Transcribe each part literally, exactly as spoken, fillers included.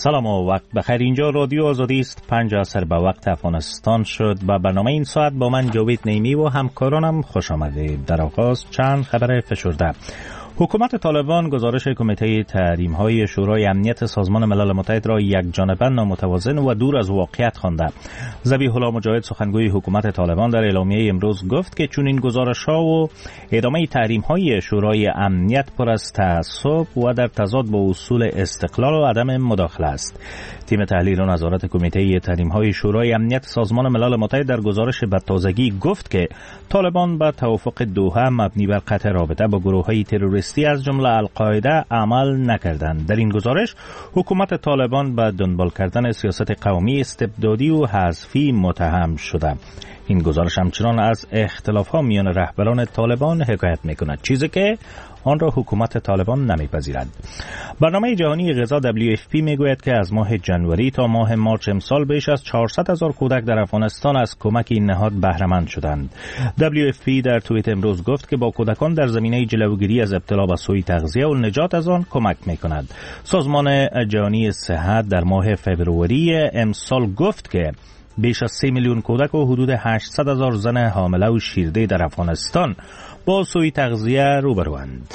سلام و وقت بخیر. اینجا رادیو آزادی است. پنج عصر به وقت افغانستان شد و برنامه این ساعت با من جاوید نیمی و همکارانم خوش آمدید. در آغاز چند خبر فشرده. حکومت طالبان گزارش کمیته تحریم‌های شورای امنیت سازمان ملل متحد را یکجانبه نامتوازن و دور از واقعیت خوانده. ذبیح الله مجاهد سخنگوی حکومت طالبان در اعلامیه امروز گفت که چون این گزارش‌ها و ادامه تحریم‌های شورای امنیت پر از تعصب و در تضاد با اصول استقلال و عدم مداخله است. تیم تحلیل و نظارت کمیته تحریم‌های شورای امنیت سازمان ملل متحد در گزارش به تازگی گفت که طالبان با توافق دوحه مبنی بر قطع رابطه با گروه‌های تروریستی از جمله القاعده عمل نکردند. در این گزارش حکومت طالبان به دنبال کردن سیاست قومی استبدادی و حذفی متهم شده. این گزارش همچنان از اختلاف‌ها میان رهبران طالبان حکایت می‌کند، چیزی که آن را حکومت طالبان نمی‌پذیرد. برنامه جهانی غذا دبلیو اف پی میگوید که از ماه جنوری تا ماه مارچ امسال بیش از چهارصد هزار کودک در افغانستان از کمک این نهاد بهره مند شدند. دبلیو اف پی در توییت امروز گفت که با کودکان در زمینه جلوگیری از ابتلا به سوء تغذیه و نجات از آن کمک می‌کند. سازمان جهانی صحت در ماه فوریه امسال گفت که بیش از سه میلیون کودک و حدود هشتصد هزار زن حامله و شیرده در افغانستان با سوء تغذیه روبروند.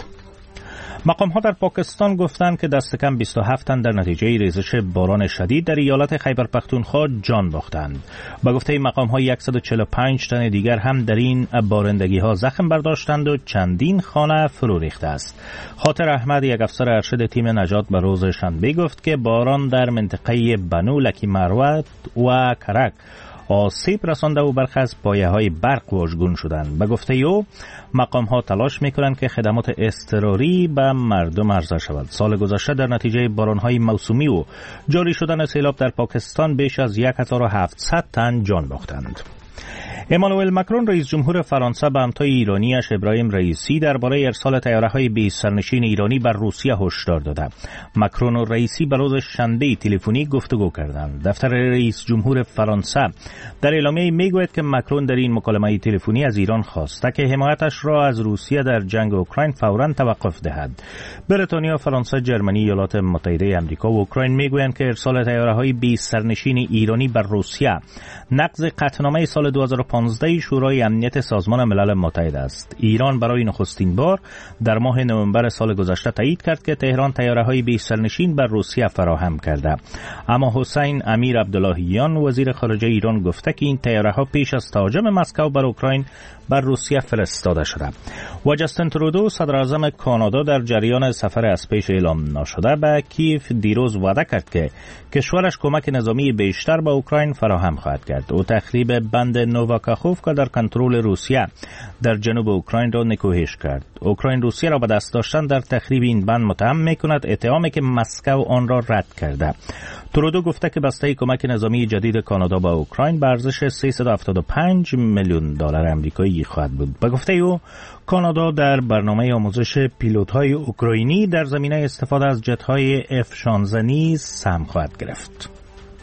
مقام ها در پاکستان گفتند که دست کم بیست و هفت تن در نتیجه ریزش باران شدید در ایالت خیبر پختونخوا جان باختند. با گفته مقام ها صد و چهل و پنج تن دیگر هم در این بارندگی ها زخم برداشتند و چندین خانه فرو ریخته است. خاطر احمد، یک افسر ارشد تیم نجات، به روز شنبه گفت که باران در منطقه بنو لکی مروت و کرک آسیب رسانده و برخی از پایه‌های برق واژگون شدند. به گفته او مقام ها تلاش می‌کنند که خدمات اضطراری به مردم عرضه شود. سال گذشته در نتیجه باران‌های موسومی و جاری شدن سیلاب در پاکستان بیش از هزار و هفتصد تن جان باختند. امانوئل مکرون رئیس جمهور فرانسه به همتای ایرانیش ابراهیم رئیسی درباره ارسال طیاره‌های بیست سرنشین ایرانی بر روسیه هشدار داده. مکرون و رئیسی به روز شنبه تلفنی گفتگو کردند. دفتر رئیس جمهور فرانسه در اعلامیه میگوید که مکرون در این مکالمه تلفنی از ایران خواسته که حمایتش را از روسیه در جنگ اوکراین فوراً توقف دهد. بریتانیا، فرانسه، جرمنی، ایالات متحده آمریکا و اوکراین میگویند که ارسال طیاره‌های بیست سرنشین ایرانی بر روسیه نقض قطعنامه سال دو هزار و پانزده شورای امنیت سازمان ملل متحد است. ایران برای نخستین بار در ماه نوامبر سال گذشته تایید کرد که تهران طیاره‌های بیست سرنشین بر روسیه فراهم کرده. اما حسین امیر عبداللهیان وزیر خارجه ایران گفته که این طیاره‌ها پیش از تهاجم مسکو بر اوکراین بر روسیه فرستاده شده. و جاستین ترودو صدر اعظم کانادا در جریان سفر از پیش اعلام نشده به کیف دیروز وعده کرد که کشورش کمک نظامی بیشتر به اوکراین فراهم خواهد کرد. او تخریب بند نوواکاخوفکا در کنترل روسیه در جنوب اوکراین را نکوهش کرد. اوکراین روسیه را به دست داشتن در تخریب این بند متهم می‌کند، اتهامی که مسکو آن را رد کرده. ترودو گفته که بسته کمک نظامی جدید کانادا به اوکراین به ارزش سیصد و هفتاد و پنج میلیون دلار آمریکایی خواهد بود. به گفته او کانادا در برنامه آموزش پیلوت‌های اوکراینی در زمینه استفاده از جت‌های اف شانزده نیز سهم خواهد گرفت.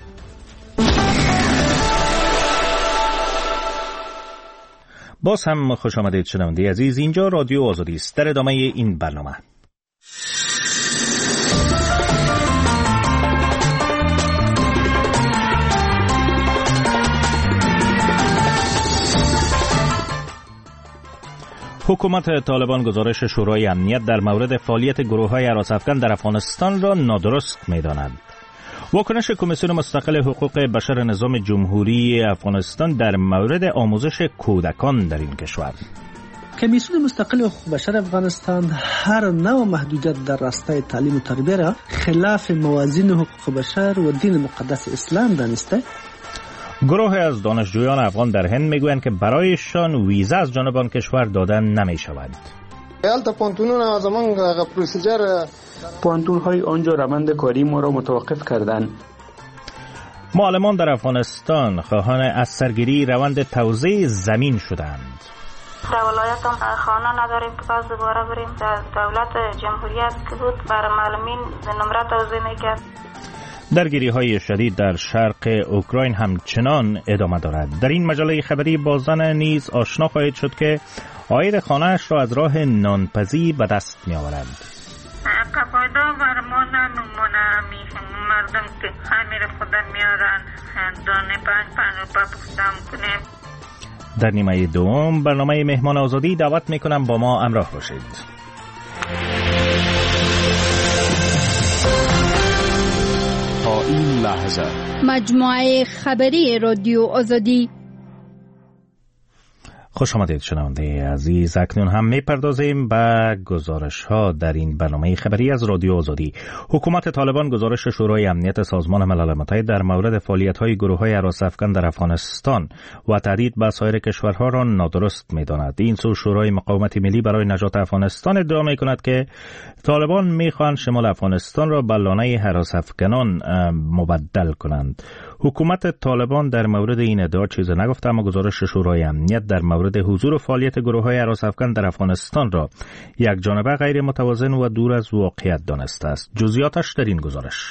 باز هم خوش آمدید شنونده عزیز. اینجا رادیو آزادی است. در ادامه این برنامه حکومت طالبان گزارش شورای امنیت در مورد فعالیت گروه‌های هراس‌افکن در افغانستان را نادرست می‌داند. واکنش کمیسیون مستقل حقوق بشر نظام جمهوری افغانستان در مورد آموزش کودکان در این کشور. کمیسیون مستقل حقوق بشر افغانستان هر نوع محدودیت در راستای تعلیم و تربیت را خلاف موازین حقوق بشر و دین مقدس اسلام دانسته. گروه از دانشجویان افغان در هند میگویند که برایشان ویزا از جانب آن کشور دادن نمی شود. البته پانتونون از زمان پروسیجر پانتون های آنجا روند کاری ما را متوقف کردند. معلمان در افغانستان خواهان از سرگیری روند توزیع زمین شدند. در ولایت هم خانه نداریم که پس دوباره بریم. در دولت جمهوریت که بود برای معلمین نمره توزیع میکرد. درگیری های شدید در شرق اوکراین همچنان ادامه دارد. در این مجله خبری با زن نیز آشنا خواهید شد که عاید خانه‌اش را از راه نانپزی به دست می آورد. قبایدا برمان نمونه میشن مرد گفتم که همین خودم میارن دانه پنج پنج روپا پختم کنیم. در نیمه دوم برنامه مهمان آزادی دعوت میکنم با ما همراه باشید. تا این لحظه مجموعه خبری رادیو آزادی. خوش آمدید شنونده عزیز. اکنون هم میپردازیم به گزارش ها در این برنامه خبری از رادیو آزادی. حکومت طالبان گزارش شورای امنیت سازمان ملل متحد در مورد فعالیت های گروه های هراس افکن در افغانستان و تهدید به سایر کشورها را نادرست می‌داند. این سو شورای مقاومت ملی برای نجات افغانستان ادعا می‌کند که طالبان می‌خواهند شمال افغانستان را به لانه هراس افکنان مبدل کنند. حکومت طالبان در مورد این ادعا چیزی نگفته، اما گزارش شورای امنیت در مورد حضور و فعالیت گروه‌های هراس افکن در افغانستان را یک جانبه غیر متوازن و دور از واقعیت دانسته است. جزئیاتش در این گزارش.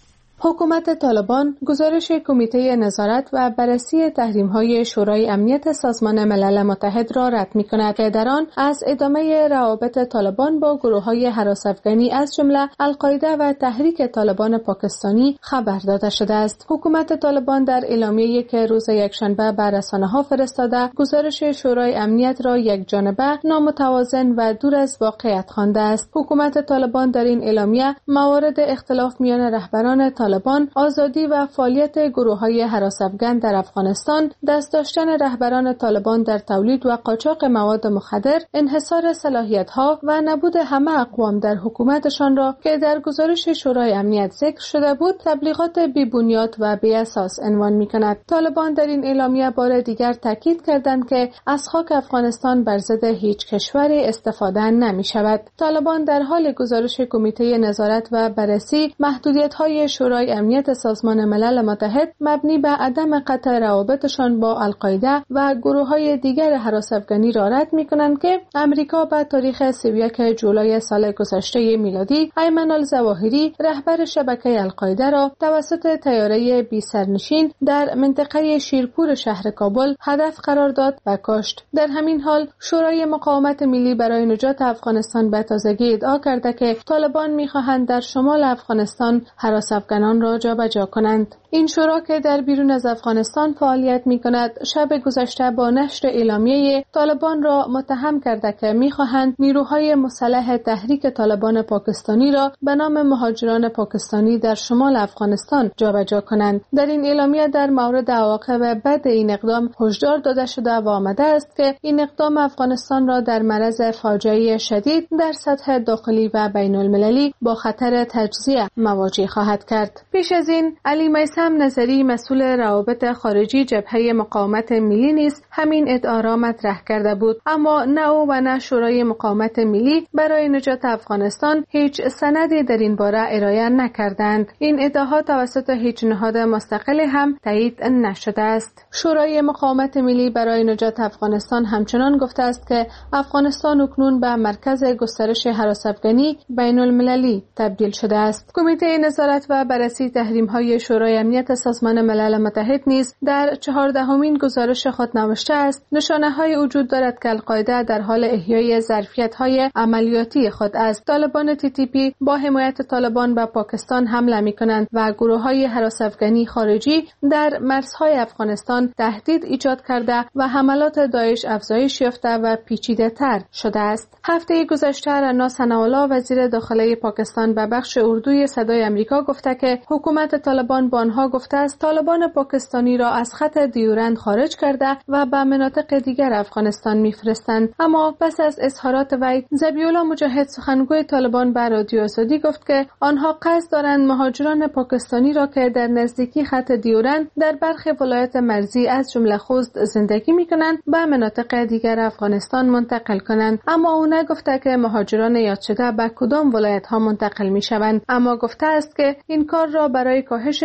حکومت طالبان گزارش کمیته نظارت و بررسی تحریم‌های شورای امنیت سازمان ملل متحد را رد می‌کند که در آن از ادامه روابط طالبان با گروه‌های هراس افغانی از جمله القاعده و تحریک طالبان پاکستانی خبر داده شده است. حکومت طالبان در اعلامیه‌ای که روز یکشنبه به رسانه‌ها فرستاده، گزارش شورای امنیت را یک جانبه، نامتوازن و دور از واقعیت خوانده است. حکومت طالبان در این اعلامیه موارد اختلاف میان رهبران طالبان طالبان، آزادی و فعالیت گروه‌های هراس افغان در افغانستان، دست داشتن رهبران طالبان در تولید و قاچاق مواد مخدر، انحصار صلاحیت‌ها و نبود همه اقوام در حکومتشان را که در گزارش شورای امنیت ذکر شده بود، تبلیغات بی‌بنیاد و بی‌اساس عنوان می‌کند. طالبان در این اعلامیه بار دیگر تاکید کردند که از خاک افغانستان بر ضد هیچ کشوری استفاده نمی‌شود. طالبان در حال گزارش کمیته نظارت و بررسی محدودیت‌های شورای امنیت سازمان ملل متحد مبنی بر عدم قطع روابطشان با القاعده و گروه‌های دیگر هراس افغانی را رد می‌کنند که امریکا به تاریخ سی و یک جولای سال گذشته میلادی ایمن الظواهری رهبر شبکه القاعده را توسط طیاره بی سرنشین در منطقه شیرپور شهر کابل هدف قرار داد و کشت. در همین حال شورای مقاومت ملی برای نجات افغانستان به تازگی ادعا کرده که طالبان می‌خواهند در شمال افغانستان هراس افغانان را جابجا کنند. این شورا که در بیرون از افغانستان فعالیت می‌کند، شب گذشته با نشر اعلامیه طالبان را متهم کرده که می‌خواهند نیروهای مسلح تحریک طالبان پاکستانی را به نام مهاجران پاکستانی در شمال افغانستان جابجا کنند. در این اعلامیه در مورد عواقب بد این اقدام هشدار داده شده و آمده است که این اقدام افغانستان را در معرض فاجعه شدید در سطح داخلی و بین المللی با خطر تجزیه مواجه خواهد کرد. پیش از این علی میثم نظری مسئول روابط خارجی جبهه مقاومت ملی نیز همین ادعا را مطرح کرده بود، اما نه او و نه شورای مقاومت ملی برای نجات افغانستان هیچ سندی در این باره ارائه نکردند. این ادعاها توسط هیچ نهاد مستقل هم تایید نشده است. شورای مقاومت ملی برای نجات افغانستان همچنان گفته است که افغانستان اکنون به مرکز گسترش هراس افغانی بین المللی تبدیل شده است. کمیته نظارت و بررسی تحریم‌های شورای امنیت سازمان ملل متحد نیز در چهاردهمین گزارش خود نوشته است نشانه‌های وجود دارد که القاعده در حال احیای ظرفیت‌های عملیاتی خود است. طالبان تی تی پی با حمایت طالبان به پاکستان حمله می‌کنند و گروه‌های هراس افغانی خارجی در مرزهای افغانستان تهدید ایجاد کرده و حملات داعش افزایش یافته و پیچیده‌تر شده است. هفته گذشته رنا ثناءالله وزیر داخلی پاکستان به بخش اردوی صدای آمریکا گفته که حکومت طالبان با آنها گفته است طالبان پاکستانی را از خط دیورند خارج کرده و به مناطق دیگر افغانستان می‌فرستند. اما پس از اظهارات وی، ذبیح‌الله مجاهد سخنگوی طالبان به رادیو آزادی گفت که آنها قصد دارند مهاجران پاکستانی را که در نزدیکی خط دیورند در برخی ولایات مرزی از جمله خوست زندگی می‌کنند به مناطق دیگر افغانستان منتقل کنند. اما او نگفته که مهاجران یاد شده به کدام ولایت‌ها منتقل می‌شوند، اما گفته است که این کار را برای کاهش نگرانی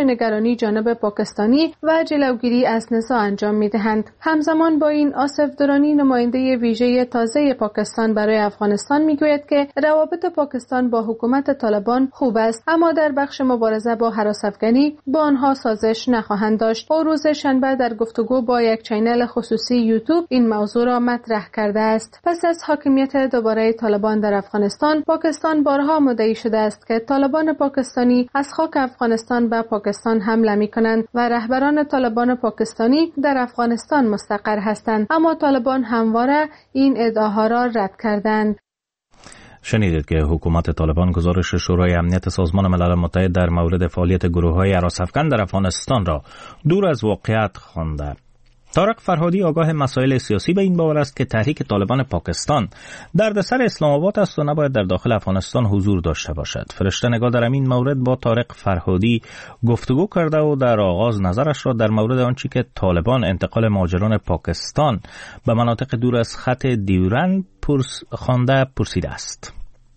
طالبانی جانب پاکستانی و جلوگیری از نزاع انجام می‌دهند. همزمان با این آصف درانی نماینده ویژه تازه پاکستان برای افغانستان میگوید که روابط پاکستان با حکومت طالبان خوب است، اما در بخش مبارزه با هراس افغانی با آنها سازش نخواهند داشت. او روز شنبه در گفتگو با یک چینل خصوصی یوتیوب این موضوع را مطرح کرده است. پس از حاکمیت دوباره طالبان در افغانستان، پاکستان بارها مدعی شده است که طالبان پاکستانی از خاک افغانستان به پاکستان حمله می‌کنند و رهبران طالبان پاکستانی در افغانستان مستقر هستند، اما طالبان همواره این ادعاها را رد کردند. شنیدید که حکومت طالبان گزارش شورای امنیت سازمان ملل متحد در مورد فعالیت گروه‌های هراس افکن در افغانستان را دور از واقعیت خوانده. طارق فرهادی آگاه مسائل سیاسی به این باور است که تحریک طالبان پاکستان دردسر اسلام آباد است و نباید در داخل افغانستان حضور داشته باشد. فرشته نگاه در این مورد با طارق فرهادی گفتگو کرده و در آغاز نظرش را در مورد آنچه که طالبان انتقال مهاجران پاکستان به مناطق دور از خط دیورند پرس خوانده پرسیده است.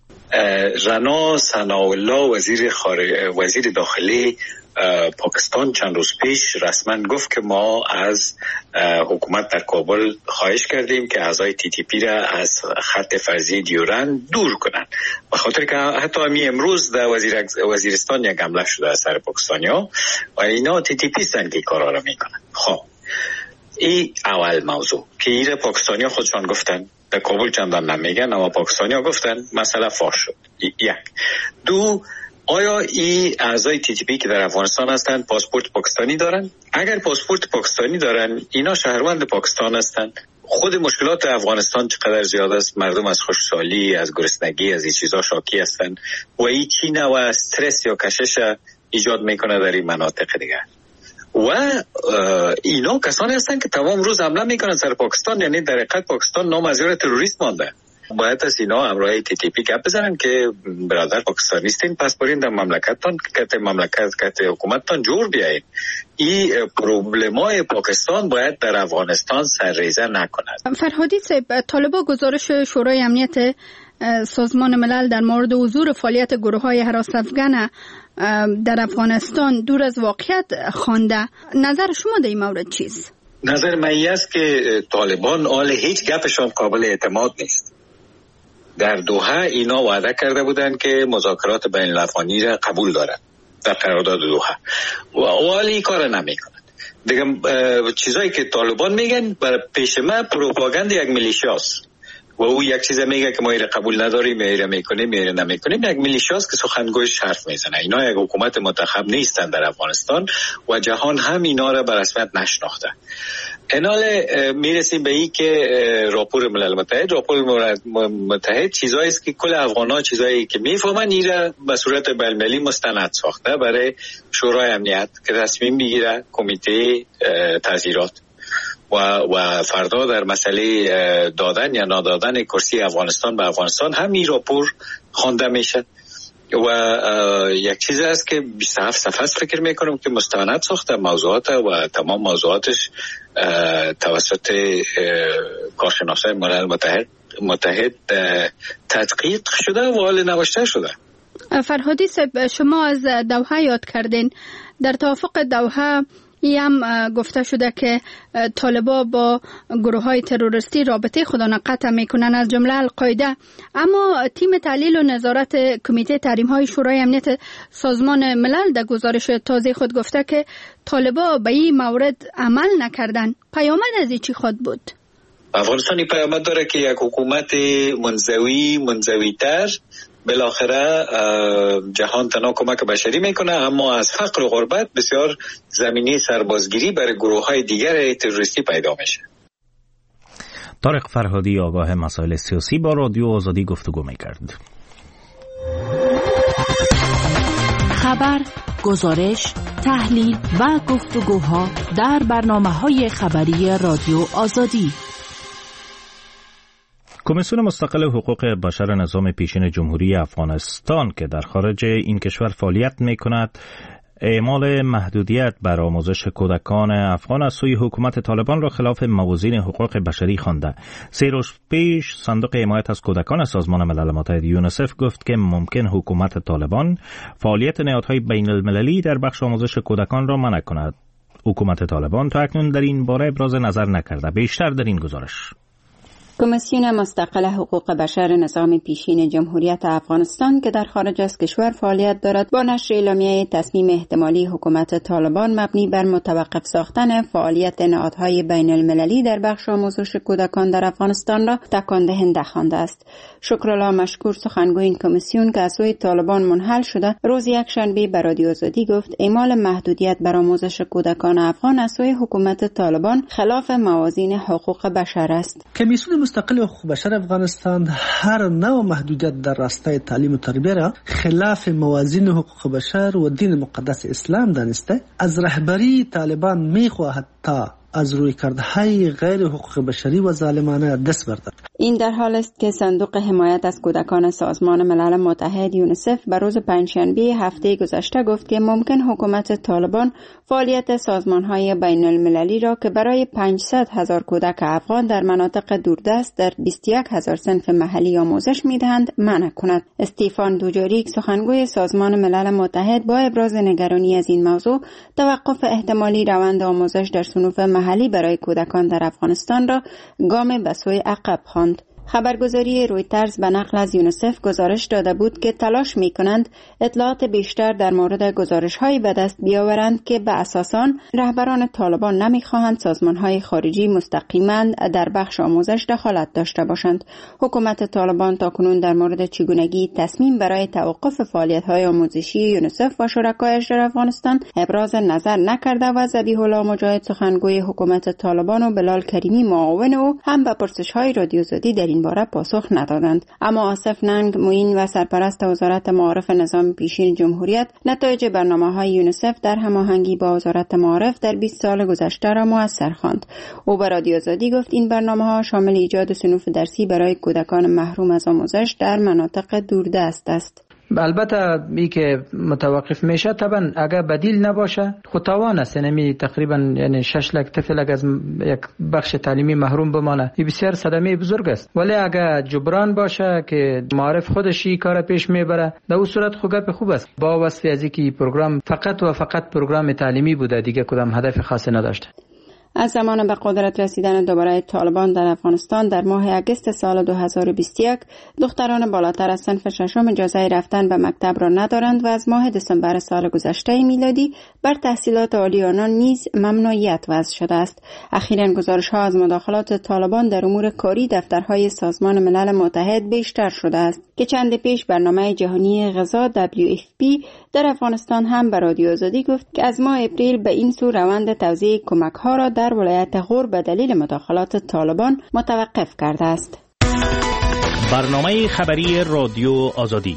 رنا ثناءالله وزیر خارج وزیر داخلی پاکستان چند روز پیش رسما گفت که ما از حکومت در کابل خواهش کردیم که اعضای تی تی پی را از خط فرضی دیورند دور کنند، به خاطر که حتی همین امروز در وزیر وزیرستان یک حمله شده از سر پاکستانیا و اینا تی تی پی هستند که کارا را میکنند. خب این اول موضوع که ایره پاکستانیا خودشان گفتن، در کابل چندان نمیگن اما پاکستانیا گفتن، مسئله فاش شد. یک. دو، آیا این اعضای تی تی پی که در افغانستان هستند پاسپورت پاکستانی دارن؟ اگر پاسپورت پاکستانی دارن، اینا شهروند پاکستان هستند. خود مشکلات افغانستان چقدر زیاد است، مردم از خشکسالی، از گرسنگی، از این چیزا شاکی هستند و این چی نوع استرس یا کشش ایجاد میکنه در این مناطق دیگه. و اینا کسانی هستند که تمام روز حمله میکنن سر پاکستان، یعنی در حقیقت پاکستان نامزیر تروریست مانده. باید از اینا همراه تی تی پی گپ بزنن که برادر پاکستانیستین، پس برین در مملکتتان که مملکت که حکومتتان جور بیایید. این پروبلمای پاکستان باید در افغانستان سرریزه نکند. فرهادی صاحب، طالبان گزارش شورای امنیت سازمان ملل در مورد حضور فعالیت گروه‌های هراس افغان در افغانستان دور از واقعیت خوانده. نظر شما در این مورد چیست؟ نظر من است که طالبان آل هیچ گپشان قابل اعتماد نیست. در دوحه اینا وعده کرده بودند که مذاکرات بین الافغانی را قبول دارند در قرارداد دوحه و اولی کار نمیکنند. دیگه چیزایی که طالبان میگن بر پیش من پروپاگاند یک میلیشیاست و او یک چیز میگه که ما ایره قبول نداریم، ایره میکنیم، ایره نمیکنیم. یک میلیشیاست که سخنگویش حرف میزنه. اینا یک حکومت منتخب نیستن در افغانستان و جهان هم اینا را به رسمیت نشناخته. انال میرسیم به این که راپور ملل متحد راپور متحد چیزایی است که کل افغان‌ها چیزایی که میفهمن ایره به صورت بین‌المللی مستند ساخته برای شورای امنیت که تصمیم میگیره کمیته تغییرات و و فردا در مسئله دادن یا نادادن کرسی افغانستان به افغانستان هم این راپور خوانده میشه و یک چیز است که بیست و هفت صفحه فکر میکنم که مستند ساخته موضوعات و تمام موضوعاتش توسط کارشناسای ملل متحد متحد تدقیق شده و حال نوشته شده. فرهادی صاحب، شما از دوحه یاد کردین. در توافق دوحه ای هم گفته شده که طالبان با گروه های تروریستی رابطه خودانه قطع میکنن، از جمله القاعده. اما تیم تحلیل و نظارت کمیته تحریم های شورای امنیت سازمان ملل در گزارش تازه خود گفته که طالبان به این مورد عمل نکردن. پیامد از این چی خود بود؟ افغانستانی پیامد داره که یک حکومت منزوی منزوی تر بالاخره جهان تنها کمک بشری میکنه، اما از فقر و غربت بسیار زمینه سربازگیری برای گروه های دیگر تروریستی پیدا میشه. طارق فرهادی آگاه مسائل سیاسی با رادیو آزادی گفتگو میکرد. خبر، گزارش، تحلیل و گفتگوها در برنامه‌های خبری رادیو آزادی. کمیسیون مستقل حقوق بشر نظام پیشین جمهوری افغانستان که در خارج این کشور فعالیت می‌کند اعمال محدودیت بر آموزش کودکان افغان از سوی حکومت طالبان را خلاف موازین حقوق بشری خوانده. سه روز پیش صندوق حمایت از کودکان سازمان ملل متحد یونیسف گفت که ممکن حکومت طالبان فعالیت نهادهای بین المللی در بخش آموزش کودکان را منع کند. حکومت طالبان تا اکنون در این باره ابراز نظر نکرده. بیشتر در این گزارش. کمیسیون مستقل حقوق بشر نظام پیشین جمهوریت افغانستان که در خارج از کشور فعالیت دارد با نشر اعلامیه تصمیم احتمالی حکومت طالبان مبنی بر متوقف ساختن فعالیت نهادهای بین المللی در بخش آموزش کودکان در افغانستان را تکان دهنده خوانده است. شکرالله مشکور سخنگوی این کمیسیون که از سوی طالبان منحل شده روز یکشنبه به رادیو آزادی گفت اعمال محدودیت بر آموزش کودکان افغان از سوی حکومت طالبان خلاف موازین حقوق بشر است. کمیسیون مستقل حقوق بشر افغانستان هر نوع محدودیت در راستای تعلیم و تربیت را خلاف موازین حقوق بشر و دین مقدس اسلام دانسته از رهبری طالبان میخواهد تا از روی کردهای غیر حقوق بشری و ظالمانه دست بردارد. این در حال است که صندوق حمایت از کودکان سازمان ملل متحد یونیسف بر روز پنجشنبه هفته گذشته گفت که ممکن حکومت طالبان فعالیت سازمانهای بین المللی را که برای پانصد هزار کودک افغان در مناطق دوردست در بیست و یک هزار صنف محلی آموزش میدهند منع کند. استیفان دوجاریک سخنگوی سازمان ملل متحد با ابراز نگرانی از این موضوع توقف احتمالی روند آموزش در صنوف محلی برای کودکان در افغانستان را گام به سوی عقب خواند. خبرگزاری رویترز به نقل از یونیسف گزارش داده بود که تلاش می کنند اطلاعات بیشتر در مورد گزارش هایی به دست بیاورند که به اساس آن رهبران طالبان نمی خواهند سازمان های خارجی مستقیما در بخش آموزش دخالت داشته باشند. حکومت طالبان تاکنون در مورد چگونگی تصمیم برای توقف فعالیت های آموزشی یونیسف و شرکایش در افغانستان ابراز نظر نکرده و ذبیح الله مجاهد سخنگوی حکومت طالبان و بلال کریمی معاون او هم به پرسش های رادیو آزادی در این باره پاسخ ندادند. اما آصف ننگ معین و سرپرست وزارت معارف نظام پیشین جمهوریت نتایج برنامه‌های یونیسف در هماهنگی با وزارت معارف در بیست سال گذشته را موثر خواند. او به رادیو آزادی گفت این برنامه‌ها شامل ایجاد صنوف درسی برای کودکان محروم از آموزش در مناطق دوردست است. البته ای که متوقف میشه طبعا اگر بدیل نباشه خود توان است، یعنی تقریبا یعنی شش لک طفل از یک بخش تعلیمی محروم بمانه این بسیار صدمه بزرگ است. ولی اگر جبران باشه که معارف خودش این کار پیش میبره در اون صورت خوب گپ خوب است. با وصف از اینکه پروگرام فقط و فقط پروگرام تعلیمی بوده دیگه کدام هدف خاصی نداشته. از زمان به قدرت رسیدن دوباره طالبان در افغانستان در ماه اگست سال دو هزار و بیست و یک دختران بالاتر از صنف ششم اجازه رفتن به مکتب را ندارند و از ماه دسامبر سال گذشته میلادی بر تحصیلات عالی آنان نیز ممنوعیت وضع شده است. اخیراً گزارش‌ها از مداخلات طالبان در امور کاری دفترهای سازمان ملل متحد بیشتر شده است که چند پیش برنامه جهانی غذا دبلیو اف پی در افغانستان هم به رادیو آزادی گفت که از ماه اپریل به این سو روند توزیع کمک‌ها را در ولایت غور به دلیل مداخلات طالبان متوقف کرده است. برنامه خبری رادیو آزادی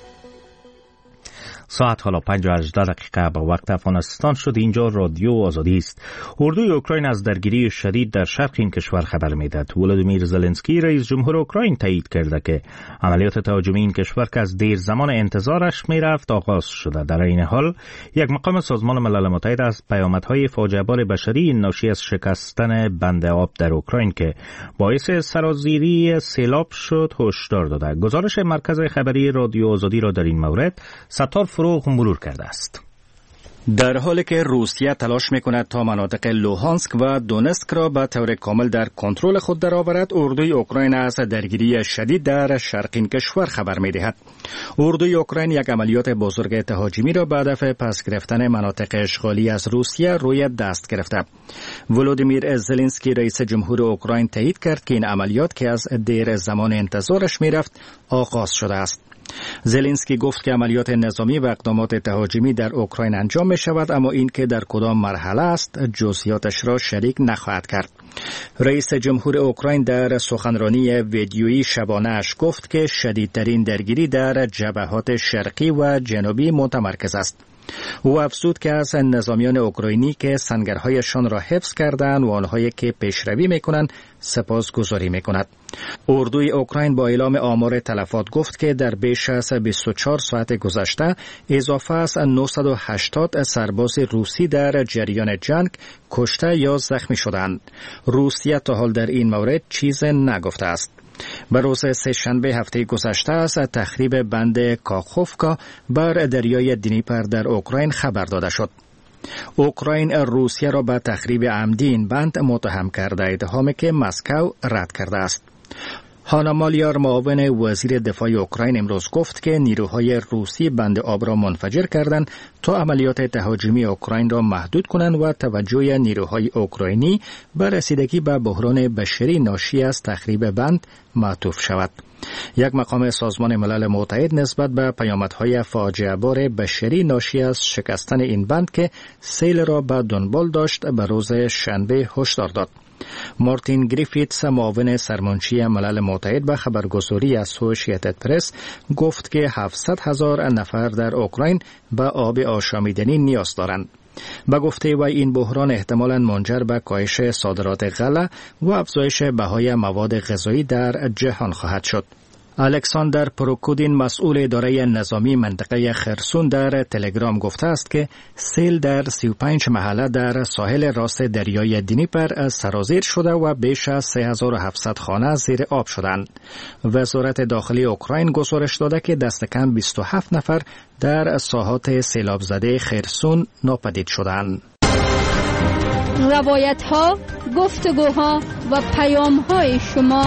ساعت حالا پنج و هجده دقیقه به وقت افغانستان شد. اینجا رادیو آزادی است. اردوی اوکراین از درگیری شدید در شرق این کشور خبر میدهد. ولادیمیر زلنسکی رئیس جمهور اوکراین تایید کرده که عملیات تهاجمی این کشور که از دیر زمان انتظارش میرفت آغاز شده. در این حال یک مقام سازمان ملل متحد از پیامدهای فاجعه بار بشری ناشی از شکستن بند آب در اوکراین که باعث سرازیری سیلاب شد هشدار داده. گزارش مرکز خبری رادیو آزادی را در این مورد ستار فروغ مرور کرده است. در حالی که روسیه تلاش میکند تا مناطق لوهانسک و دونسک را به طور کامل در کنترل خود درآورد، اردوی اوکراین از درگیری شدید در شرق این کشور خبر میدهد. اردوی اوکراین یک عملیات بزرگ تهاجمی را به هدف پس گرفتن مناطق اشغالی از روسیه روی دست گرفته. ولادیمیر زلنسکی رئیس جمهور اوکراین تایید کرد که این عملیات که از دیر زمان انتظارش میرفت آغاز شده است. زلنسکی گفت که عملیات نظامی و اقدامات تهاجمی در اوکراین انجام می شود، اما این که در کدام مرحله است جزئیاتش را شریک نخواهد کرد. رئیس جمهور اوکراین در سخنرانی ویدیویی شبانه اش گفت که شدیدترین درگیری در جبهات شرقی و جنوبی متمرکز است. او افزود که از نظامیان اوکراینی که سنگرهایشان را حفظ کردند و آنهایی که پیشروی میکنند سپاسگزاری میکند. اردوی اوکراین با اعلام آمار تلفات گفت که در بیش از بیست و چهار ساعت گذشته اضافه از نهصد و هشتاد سرباز روسی در جریان جنگ کشته یا زخمی شدند. روسیه تا حال در این مورد چیز نگفته است. بر روز سه‌شنبه هفته گذشته از تخریب بند کاخوفکا بر دریای دنیپر در اوکراین خبر داده شد. اوکراین روسیه را به تخریب عمدی این بند متهم کرده، اتهامی که مسکو رد کرده است. هانا مالیار معاون وزیر دفاع اوکراین امروز گفت که نیروهای روسی بند آب را منفجر کردند تا عملیات تهاجمی اوکراین را محدود کنند و توجه نیروهای اوکراینی به رسیدگی به بحران بشری ناشی از تخریب بند معطوف شود. یک مقام سازمان ملل متحد نسبت به پیامدهای فاجعه بار بشری ناشی از شکستن این بند که سیل را به دنبال داشت به روز شنبه هشدار داد. مارتین گریفیتس معاون سرمنشی ملل متحد به خبرگزاری اسوسییتد پرس گفت که هفتصد هزار نفر در اوکراین به آب آشامیدنی نیاز دارند. به گفته و این بحران احتمالاً منجر به کاهش صادرات غله و افزایش بهای مواد غذایی در جهان خواهد شد. الکساندر پروکودین مسئول اداره نظامی منطقه خرسون در تلگرام گفته است که سیل در سی و پنج محله در ساحل راست دریای دنیپر سرازیر شده و بیش از سه هزار و هفتصد خانه زیر آب شدند. وزارت داخلی اوکراین گزارش داده که دست کم بیست و هفت نفر در ساحات سیلاب زده خرسون ناپدید شدند. روایت ها، گفتگوها و پیام های شما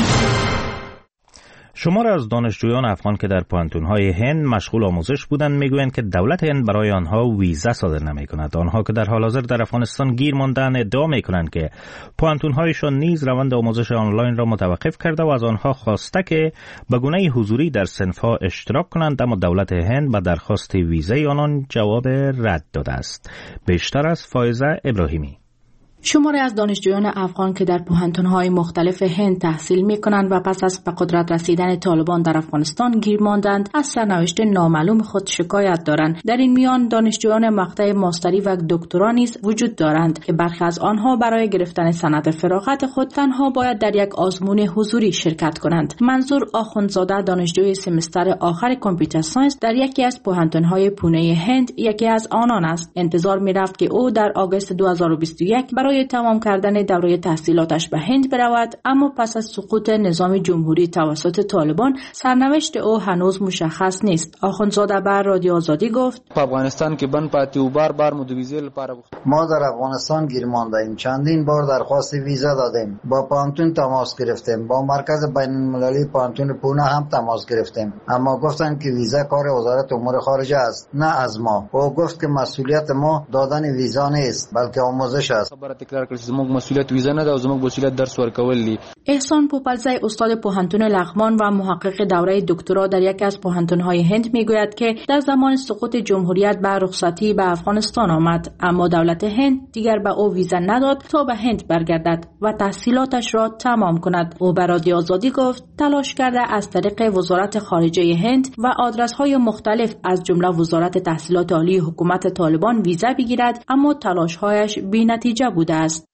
شمار از دانشجویان افغان که در پوهنتون‌های هند مشغول آموزش بودند میگویند که دولت هند برای آنها ویزا صادر نمی‌کند. آنها که در حال حاضر در افغانستان گیر ماندند ادعا می‌کنند که پوهنتون‌هایشان نیز روند آموزش آنلاین را متوقف کرده و از آنها خواسته که به گونه حضوری در صنف‌ها اشتراک کنند، اما دولت هند به درخواست ویزای آنان جواب رد داده است. بیشتر از فائزه ابراهیمی. شماری از دانشجویان افغان که در پوهنتون‌های مختلف هند تحصیل می‌کنند و پس از به قدرت رسیدن طالبان در افغانستان گیر ماندند از سرنوشت نامعلوم خود شکایت دارند. در این میان دانشجویان مقطع ماستری و دکترا نیز وجود دارند که برخی از آنها برای گرفتن سند فراغت خود تنها باید در یک آزمون حضوری شرکت کنند. منظور آخوندزاده دانشجوی سمستر آخر کامپیوتر ساینس در یکی از پوهنتون‌های پونه هند یکی از آنان است. انتظار می‌رفت که او در آگوست دو هزار و بیست و یک برای تمام کردن دوره تحصیلاتش به هند برود، اما پس از سقوط نظام جمهوری توسط طالبان سرنوشت او هنوز مشخص نیست. آخوندزاده بر رادیو آزادی گفت: افغانستان که بن پاتی و بار بار مدویزه لپاره ما در افغانستان گیر مانده ایم. چندین بار درخواست ویزا دادیم، با پانتون تماس گرفتیم، با مرکز بین المللی پانتون پونه هم تماس گرفتیم، اما گفتن که ویزا کار وزارت امور خارجه است، نه از ما. او گفت که مسئولیت ما دادن ویزا نیست بلکه آموزش است. زموږ مسئولیت ویزا نه ده او زموږ مسئولیت درس ورکول دي. احسان پوپلزی استاد پوهنتون لغمان و محقق دوره دکترا در یکی از پوهنتون‌های هند میگوید که در زمان سقوط جمهوریت به رخصتی به افغانستان آمد، اما دولت هند دیگر به او ویزا نداد تا به هند برگردد و تحصیلاتش را تمام کند. او به رادیو آزادی گفت تلاش کرده از طریق وزارت خارجه هند و آدرس‌های مختلف از جمله وزارت تحصیلات عالی حکومت طالبان ویزا بگیرد، اما تلاش‌هایش بی‌نتیجه بوده است.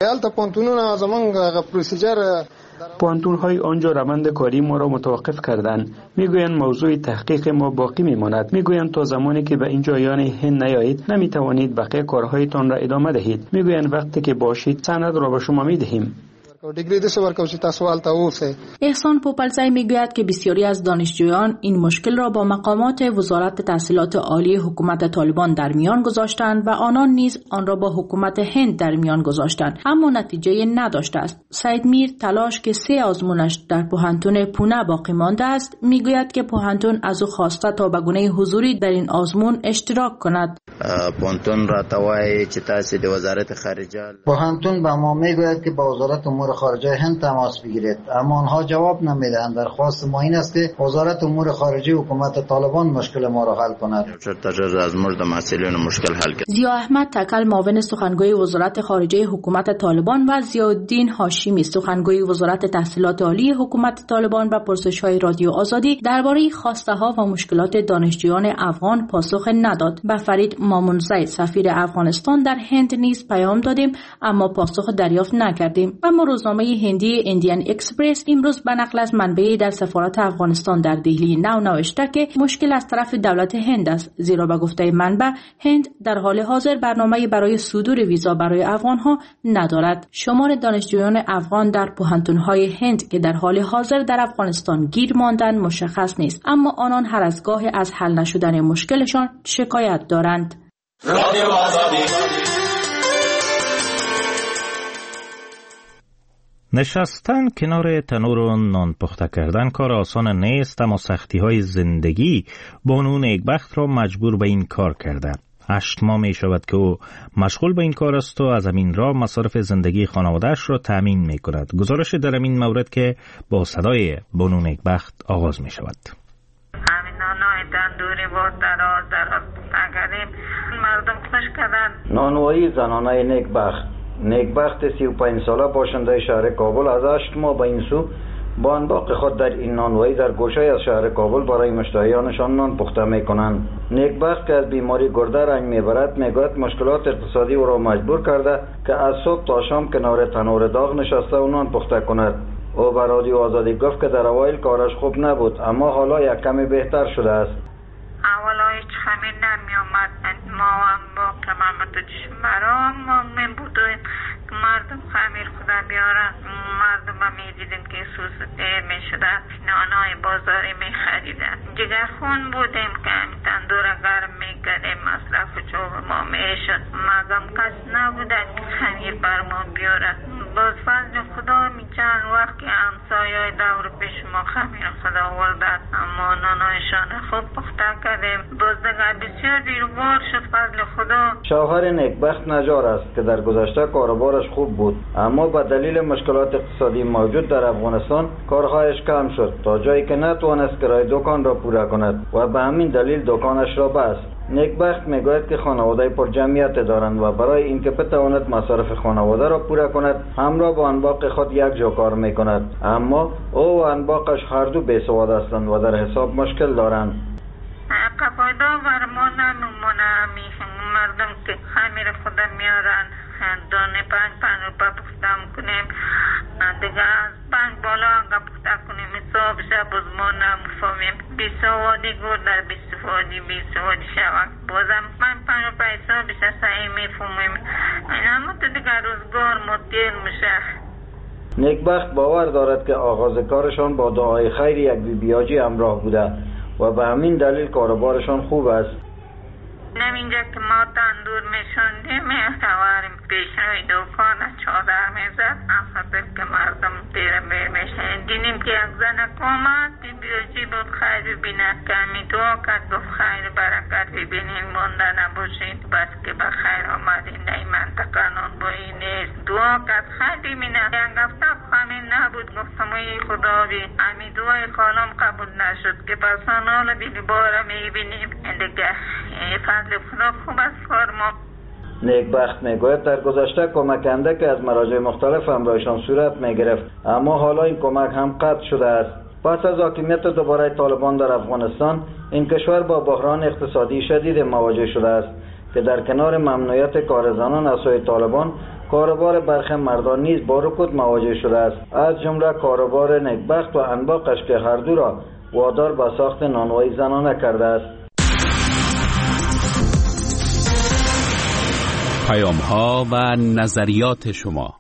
پوهنتون های آنجا روند کاری ما را متوقف کردند. میگویند موضوع تحقیق ما باقی میماند. میگویند تا زمانی که به این جایان هند نیایید نمیتوانید بقیه کارهایتان را ادامه دهید. میگویند وقتی که باشید سند را به شما میدهیم. احسان پوپلزی میگوید که بسیاری از دانشجویان این مشکل را با مقامات وزارت تحصیلات عالی حکومت طالبان در میان گذاشتند و آنان نیز آن را با حکومت هند در میان گذاشتند، اما نتیجه نداشته است. سعید میر تلاش که سه آزمونش در پوهنتون پونه باقی مانده است میگوید که پوهنتون از او خواسته تا به گونه حضوری در این آزمون اشتراک کند. پوهنتون را توای چې تاسو د وزارت خارجه پوهنتون به ما میگوید که با وزارت امور خارجه هند تماس بگیرید، اما آنها جواب نمیدهند. درخواست ما این است که وزارت امور خارجه حکومت طالبان مشکل ما را حل کند. از مرد مسئولین مشکل حل کند. ضیا احمد تکل معاون سخنگوی وزارت خارجه حکومت طالبان و ضیاءالدین هاشمی سخنگوی وزارت تحصیلات عالی حکومت طالبان و پرسش‌های رادیو آزادی درباره خواسته‌ها و مشکلات دانشجویان افغان پاسخ نداد. به فرید مامونزی سفیر افغانستان در هند نیز پیام دادیم اما پاسخ دریافت نکردیم. اما روزنامه هندی ایندیان اکسپرس امروز به نقل از منبعی در سفارت افغانستان در دهلی نو نوشته که مشکل از طرف دولت هند است، زیرا به گفته منبع هند در حال حاضر برنامه برای صدور ویزا برای افغانها ندارد. شمار دانشجویان افغان در پوهنتون‌های هند که در حال حاضر در افغانستان گیر ماندند مشخص نیست، اما آنان هر از گاهی از حل نشدن مشکلشان شکایت دارند. نشستن کنار تنور و نان پخته کردن کار آسان نیست، اما سختی های زندگی بانو نیکبخت را مجبور به این کار کرده. هشت ماه می شود که او مشغول به این کار است و از همین راه مصارف زندگی خانواده‌اش را تامین می کند. گزارش در این مورد که با صدای بانو نیکبخت آغاز می شود. همین نانای تندوری بود دراز دراز اگریم مردم خوش کردن. نانوایی زنانه نیکبخت نیکبخت سی و پنج ساله باشنده شهر کابل از هشت ماه به این سو با انباق خود در این نانوایی در گوشه از شهر کابل برای مشتریانشان نان پخته می کنند. نیکبخت که از بیماری گرده رنج میبرد میگوید مشکلات اقتصادی او را مجبور کرده که از صبح تا شام کنار تنور داغ نشسته و نان پخته کند. او به رادیو آزادی گفت که در اوایل کارش خوب نبود اما حالا یک کمی بهتر شده است. اولا هیچ خمیر نمی آمد، ما هم با قمامت چشمرا ما می بودیم که مردم خمیر خدا بیارن. مردم هم می دیدیم که سوز دیر می شده، نانای بازاری می خریدن. جگر خون بودیم که همین تندور گرم می کردیم، مصرف چوب ما می شد. مگم کس نبوده که خمیر بر ما بیاره. باز فضل خدا می چند وقت که همسایه دور پیش ما خمیر خدا ولدن، اما نانایشان خوب پخته کردیم. باز دیگر بسیار دیرگار شد فضل خدا. شوهر نیکبخت نجار است که در گذشته کاروبارش خوب بود، اما به دلیل مشکلات اقتصادی موجود در افغانستان کارهایش کم شد تا جایی که نتوانست کرایه دکان را پوره کند و به همین دلیل دکانش را بست. نیکبخت میگوید که خانواده پر جمعیت دارند و برای اینکه بتواند مصارف خانواده را پوره کند همراه با انباق خود یک جا کار میکند، اما او و انباقش هر دو بیسواد هستند و در حساب مشکل دارند. قفایده بر ما نمیمونه، مردم که خمیر خدا میارن دانه پنج پنج روپا پخته کنیم دیگه از پنج بالا انگه پخته کنیم حساب شب باز ما نمیفهمیم. بیسوادی گور در بیسوادی بیسوادی شود بازم پنج پنج روپا حساب شد صحیح میفهمیم. این همه تو دیگه روزگار مدیر میشه. نیکبخت باور دارد که آغاز کارشان با دعای خیر یک بی بیاجی همراه بوده و به همین دلیل کاروبارشان خوب است. نمینجا که ما تندور میشوندیم میتواریم پیش روی دوکان چادر میزد افضل که مردم دیر بیر میشه. دیدیم که یک زن کامد بی بیاجی بود خیر ببینه که همی دعا کرد گفت خیر برکت ببینین مونده نباشید بس که به خیر آمدین در این منطقه نان بایی نیست. دعا کرد خیر ببینه یک هفته همین نبود گفتم ای خدا بی همی دعای خالم قبول نشد که پسان حالا دیدی باره میبینیم دیگه فضل خدا خوب است فرما. نیکبخت میگوید در گذشته کمکنده که از مراجع مختلف همراهشان صورت میگرفت اما حالا این کمک هم قطع شده است. پس از حاکمیت دوباره طالبان در افغانستان این کشور با بحران اقتصادی شدید مواجه شده است که در کنار ممنوعیت کار زنان از سوی طالبان کاروبار برخی مردان نیز با رکود مواجه شده است، از جمله کاروبار نیکبخت و انباقش که هر دو را وادار به ساخت نانوایی زنانه کرده است. پیام ها و نظریات شما.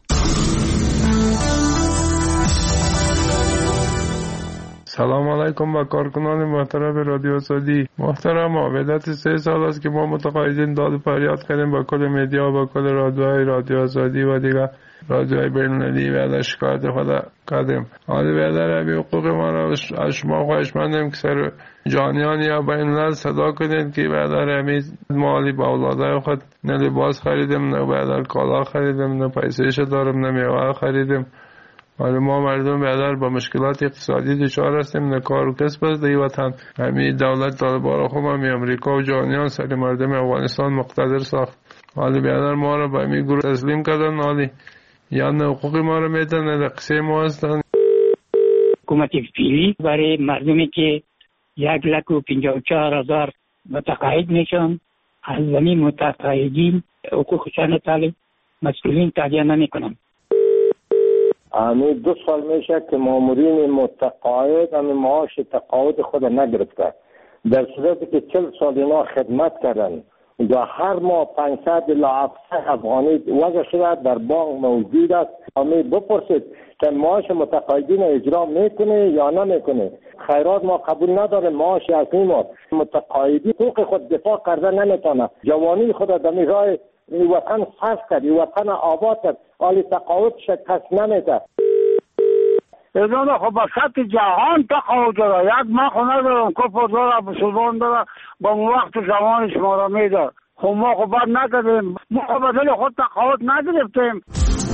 سلام علیکم با کارکنان محترم رادیو آزادی. محترم مدت سه سال است که ما متقاعدین داد و فریاد کردیم با کل مدیا و با کل رادیوهای رادیو آزادی و دیگر رادیوهای بین‌المللی و در شکایت خود کردیم. حالی بیادر همی حقوق ما را از شما خواهش مندیم که سر جانیان یا بین‌الملل صدا کنید که بیادر همی مالی با اولاده خود نه لباس خریدیم نه بیادر کالا خریدیم نه پیسهش دارم نه میوه خریدیم. حالا ما مردم بیادر با مشکلات اقتصادی دچار هستیم، نه کار و کسب است در وطن. همین دولت طالبان خوب همی امریکا و جهانیان سر مردم افغانستان مقتدر ساخت. حالا بیادر ما را به همین گروه تسلیم کردن، حالی یا نه حقوق ما را میدن نه قصه ما هستن. حکومت فعلی برای مردمی که یک لک و پنجاه و چهار هزار متقاعد میشن از زمین متقاعدین حقوقشان طالب مسئولین تهیه نمی کنند. امی دو سال میشه که مامورین متقاعد امی معاش تقاعد خود نگرفته، در صورتی که چل سال اینا خدمت کردن و هر ماه پانصد الی هفتصد افغانی وضع شده در بانک موجود است. امی بپرسید که معاش متقاعدین اجرا میکنه یا نمیکنه. خیرات ما قبول نداره، معاش اصلی ما متقاعدی حقوق خود دفاع کرده نمیتونه، جوانی خود در راه وطن صرف کرد، وطن آباد کرد، حالی تقاعد شکست نمیده. اینا خب با سطح جهان تقاعد داره، یک ما خونه دارم کفر داره بسودان داره با وقت زمان شما را میده. خب ما خب باید نداریم، ما خب بدل خود تقاعد نگرفتیم.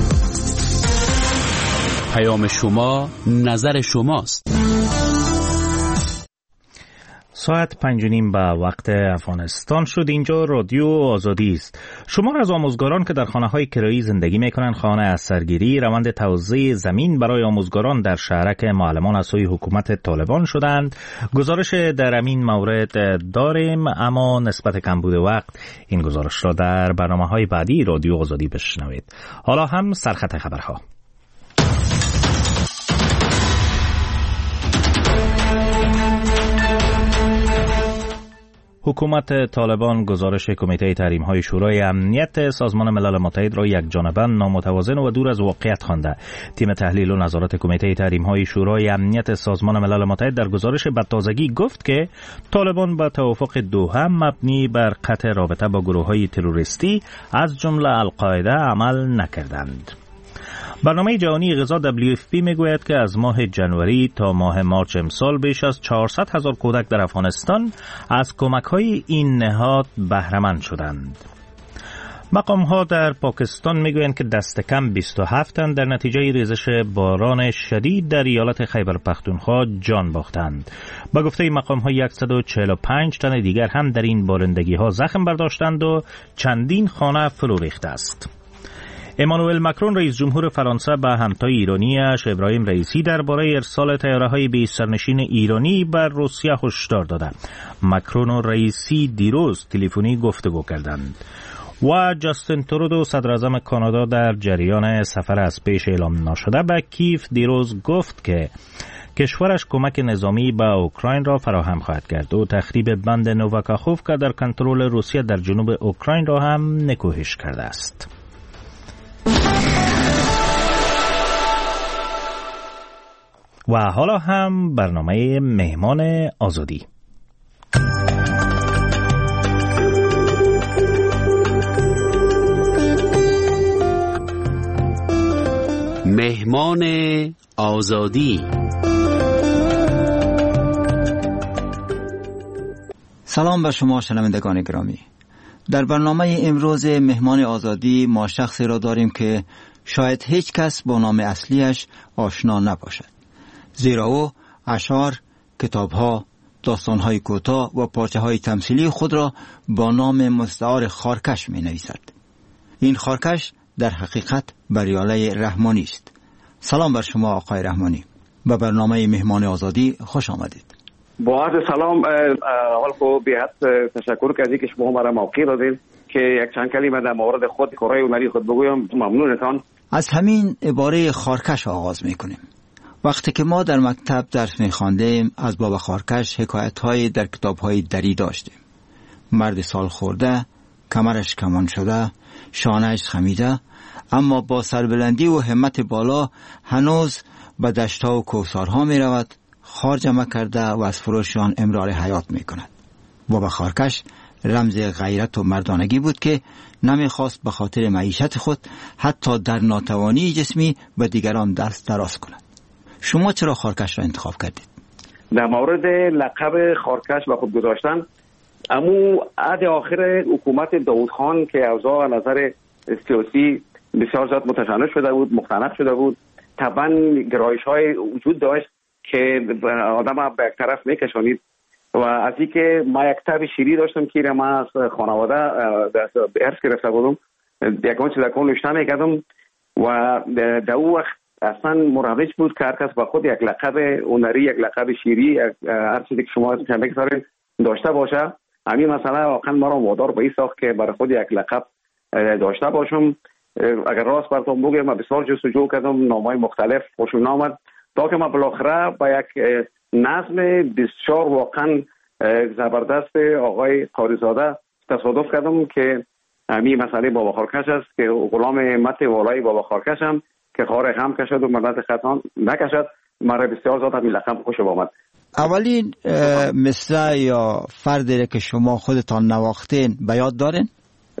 پیام شما نظر شماست. ساعت پنج و نیم به وقت افغانستان شد. اینجا رادیو آزادی است. شمار از آموزگاران که در خانه‌های کرایی زندگی می‌کنند خانه از سرگیری روند توزیع زمین برای آموزگاران در شهرک معلمان از سوی حکومت طالبان شدند. گزارش در این مورد داریم، اما نسبت کمبود وقت این گزارش را در برنامه‌های بعدی رادیو آزادی بشنوید. حالا هم سرخط خبرها. حکومت طالبان گزارش کمیته تحریم‌های شورای امنیت سازمان ملل متحد را یکجانبه نامتوازن و دور از واقعیت خوانده. تیم تحلیل و نظارت کمیته تحریم‌های شورای امنیت سازمان ملل متحد در گزارش به تازگی گفت که طالبان به توافق دوحه مبنی بر قطع رابطه با گروه‌های تروریستی از جمله القاعده عمل نکردند. برنامه جهانی غذا دبلیو اف پی میگوید که از ماه جنوری تا ماه مارچ امسال بیش از چهارصد هزار کودک در افغانستان از کمک‌های این نهاد بهره مند شدند. مقام‌ها در پاکستان میگویند که دست کم بیست و هفت تن در نتیجه ریزش باران شدید در ایالت خیبر پختونخوا جان باختند. با گفته مقام‌ها صد و چهل و پنج تن دیگر هم در این بارندگی‌ها زخم برداشتند و چندین خانه فرو ریخته است. امانوئل مکرون رئیس جمهور فرانسه به همتای ایرانیش ابراهیم رئیسی درباره ارسال طیاره‌های بی سرنشین ایرانی بر روسیه هشدار دادند. مکرون و رئیسی دیروز تلفنی گفتگو کردند. و جاستین ترودو صدر اعظم کانادا در جریان سفر از پیش اعلام نشده به کیف دیروز گفت که کشورش کمک نظامی به اوکراین را فراهم خواهد کرد و تخریب بند نوواکاخوفکا در کنترل روسیه در جنوب اوکراین را هم نکوهش کرده است. و حالا هم برنامه مهمان آزادی. مهمان آزادی. سلام بر شما شنوندگان گرامی. در برنامه امروز مهمان آزادی ما شخصی را داریم که شاید هیچ کس با نام اصلیش آشنا نباشد، زیرا او اشعار، کتاب‌ها، داستان‌های کوتاه و پارچه‌های تمثیلی خود را با نام مستعار خارکش می‌نویسد. این خارکش در حقیقت بریاله رحمانی است. سلام بر شما آقای رحمانی. به برنامه مهمان آزادی خوش آمدید. با عرض سلام، اول خو بی‌حد تشکر که از اینکه شما مرا موقع دادید که یک چند کلمه در مورد خود کارهای هنری خود بگویم. ممنونتان. از همین عباره خارکش آغاز می‌کنیم. وقتی که ما در مکتب درس می‌خواندیم از بابا خارکش حکایت‌های در کتاب‌های دری داشتیم. مرد سال خورده، کمرش کمان شده، شانه‌اش خمیده، اما با سربلندی و همت بالا هنوز به دشت‌ها و کوثرها می‌رود، خار جمع کرده و از فروشان امرار حیات می‌کند. بابا خارکش رمز غیرت و مردانگی بود که نمی‌خواست به خاطر معیشت خود حتی در ناتوانی جسمی به دیگران دست دراز کند. شما چرا خارکش را انتخاب کردید؟ در مورد لقب خارکش به خود گذاشتن، امو عهد آخر حکومت داود خان که اوضاع از نظر سیاسی بسیار زیاد متشنج شده بود، مختنق شده بود، طبعا گرایش‌های وجود داشت که آدم به یک طرف میکشانید و از این که ما یک کتاب شیری داشتم که ما از خانواده به ارث گرفته بودم، یکان چیز اکان نوشته میکردم و در اون وقت اصلا مروج بود که هر کس با خود یک لقب هنری، یک لقب شیری، هر چیزی که شما چند داشته باشه. همین مسئله واقعا ما را وادار به این ساخت که برای خود یک لقب داشته باشم. اگر راست براتون بگم من بسیار جستجو کردم، نامهای مختلف خوشم نامد تا که من بالاخره با یک نظم بسیار واقعا زبردست آقای قاریزاده تصادف کردم که همین مسئله بابا خارکش است که غلام مت والای بابا خارکش هم که خار هم کشد و مدت خطان نکشد. مرا بسیار زیاد همین لقب خوش آمد. اولین مصرع یا فردی که شما خودتان نواختین به یاد دارین؟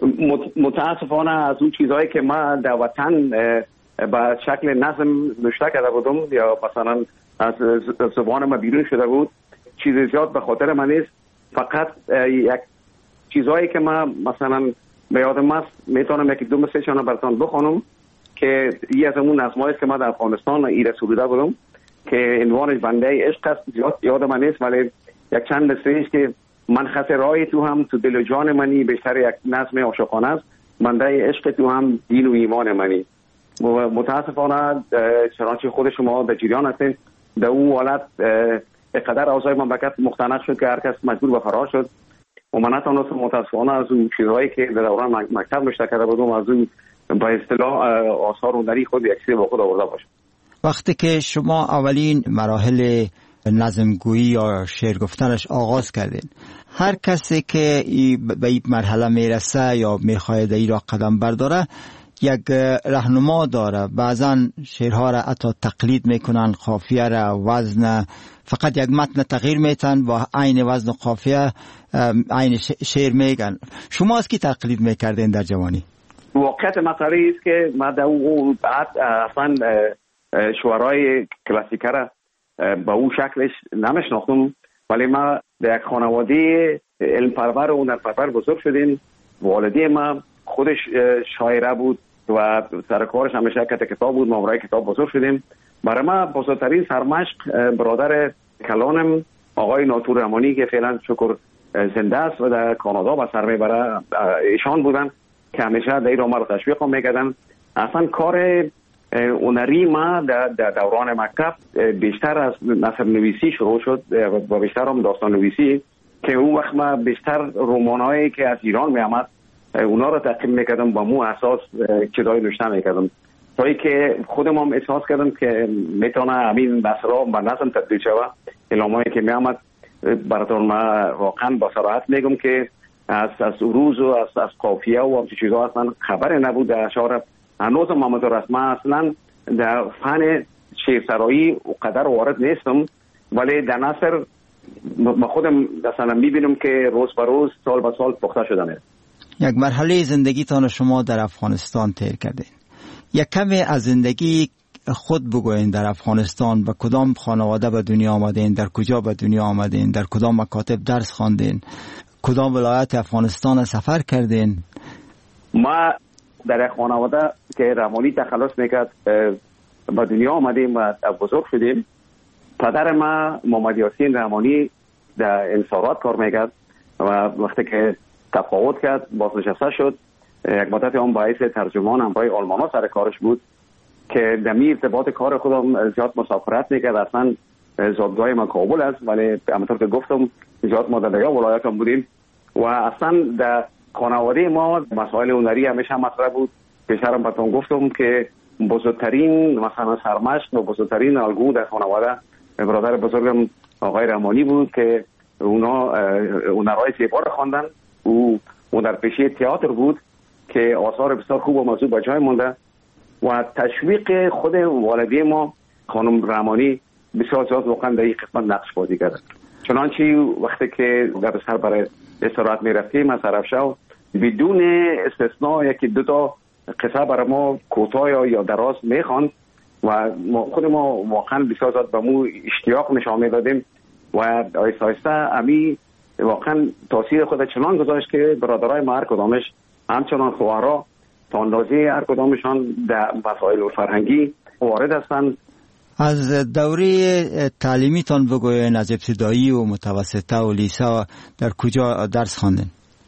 متاسفانه از اون چیزهایی که ما در وطن به شکل نظم نوشته کرده بودم یا مثلا از زبان ما بیرون شده بود چیز زیاد به خاطر من نیست. فقط یک چیزهایی که ما مثلا به یادم است میتونم یکی دو مثلشان براتون بخونم که یکی از اون نظمایی است که ما در افغانستان ایره سروده بودم که عنوانش بنده عشق است. زیاد یادم نیست ولی یک چند مثلی است که من خط راهی تو هم تو دل و جان منی، بیشتر یک نظم عاشقانه است. بنده عشق تو هم دین و ایمان منی. متاسفانه چنانچه خود شما در جریان هستین در اون حالت اقدر اوضاع مملکت مختنق شد که هر کس مجبور به فرار شد و من نتونستم متاسفانه از اون چیزهایی که در دوران مکتب نوشته کرده بودم از اون به اصطلاح آثار هنری خود یک چیزی با خود آورده باشم. وقتی که شما اولین مراحل نظمگویی یا شعر گفتنش آغاز کردین، هر کسی که به این مرحله میرسه یا میخواهد این را قدم برداره یک راهنما داره. بعضا شعرها را حتی تقلید میکنن، قافیه را، وزن، فقط یک متن تغییر میتن با عین وزن و قافیه عین شعر میگن. شما از کی تقلید میکردین در جوانی؟ واقعیت مسئله است که ما در اون بعد اصلا شعرهای کلاسیکه را با اون شکلش نمیشناختم، ولی ما در یک خانواده علم پرور و هنر پرور بزرگ شدیم. والده ما خودش شاعره بود و سرکارش همیشه کتاب بود. ما برای کتاب بزرگ شدیم. برای ما بزرگترین سرمشق برادر کلانم آقای ناتور رحمانی که فعلا شکر زنده است و در کانادا با سر میبره ایشان بودن که همیشه در ما رو تشویق میکردن. اصلا کار هنری ما در دوران مکتب بیشتر از نثر نویسی شروع شد و بیشتر هم داستان نویسی که اون وقت ما بیشتر رمانایی که از ایران می آمد اونا رو تقدیم میکردم با مو اساس چیزای نوشته میکردم تا اینکه خودم هم احساس کردم که میتونه همین مسئله با نظم تبدیل شود. الهامایی که می آمد براتون ما واقعا با صراحت میگم که از از عروض و از از قافیه و همچین چیزا اصلا خبر نبود در اشعار. هنوز محمد رسما اصلا در فن شعرسرایی قدر وارد نیستم، ولی در نثر ما خودم مثلا میبینم که روز به روز سال به سال پخته شدن است. یک مرحله زندگیتان شما در افغانستان طی کردین. یک کمی از زندگی خود بگوین. در افغانستان به کدام خانواده به دنیا آمدین؟ در کجا به دنیا آمدین؟ در کدام مکاتب درس خواندین؟ کدام ولایت افغانستان سفر کردین؟ ما در یک خانواده که رحمانی تخلص میکرد به دنیا آمدیم و بزرگ شدیم. پدر ما محمد یاسین رحمانی در انصارات کار میکرد و وقتی که تفاوت کرد بازنشسته شد. یک مدت هم باعث ترجمان همراه آلمانا سر کارش بود که در می ارتباط کار خودم زیاد مسافرت میکرد. اصلا زادگاه ما کابل است ولی همونطور که گفتم زیاد ما در دیگر ولایت هم بودیم و اصلا در خانواده ما مسائل هنری همیشه مطرح بود. بیشترم براتون گفتم که بزرگترین مثلا سرمشق و بزرگترین الگو در خانواده برادر بزرگم آقای رحمانی بود که اونا هنرهای زیبا را خواندن. او هنرپیشه تئاتر بود که آثار بسیار خوب و موضوع به جای مونده و تشویق خود والده ما خانم رحمانی بسیار زیاد واقعا در این قسمت نقش بازی کرد. چنانچه وقتی که در سر برای استراحت می رفتیم از طرف شو بدون استثناء یکی دو تا قصه برای ما کوتاه یا دراز میخواند و ما خود ما واقعا بسیار زیاد به مو اشتیاق نشان میدادیم و آیسته آیسته امی واقعا تاثیر خود چنان گذاشت که برادرای ما هر کدامش همچنان خواهرها تا اندازه هر کدامشان در مسائل فرهنگی وارد هستند. از دوره تعلیمیتان بگوین. از ابتدایی و متوسطه و لیسه در کجا درس خواندین؟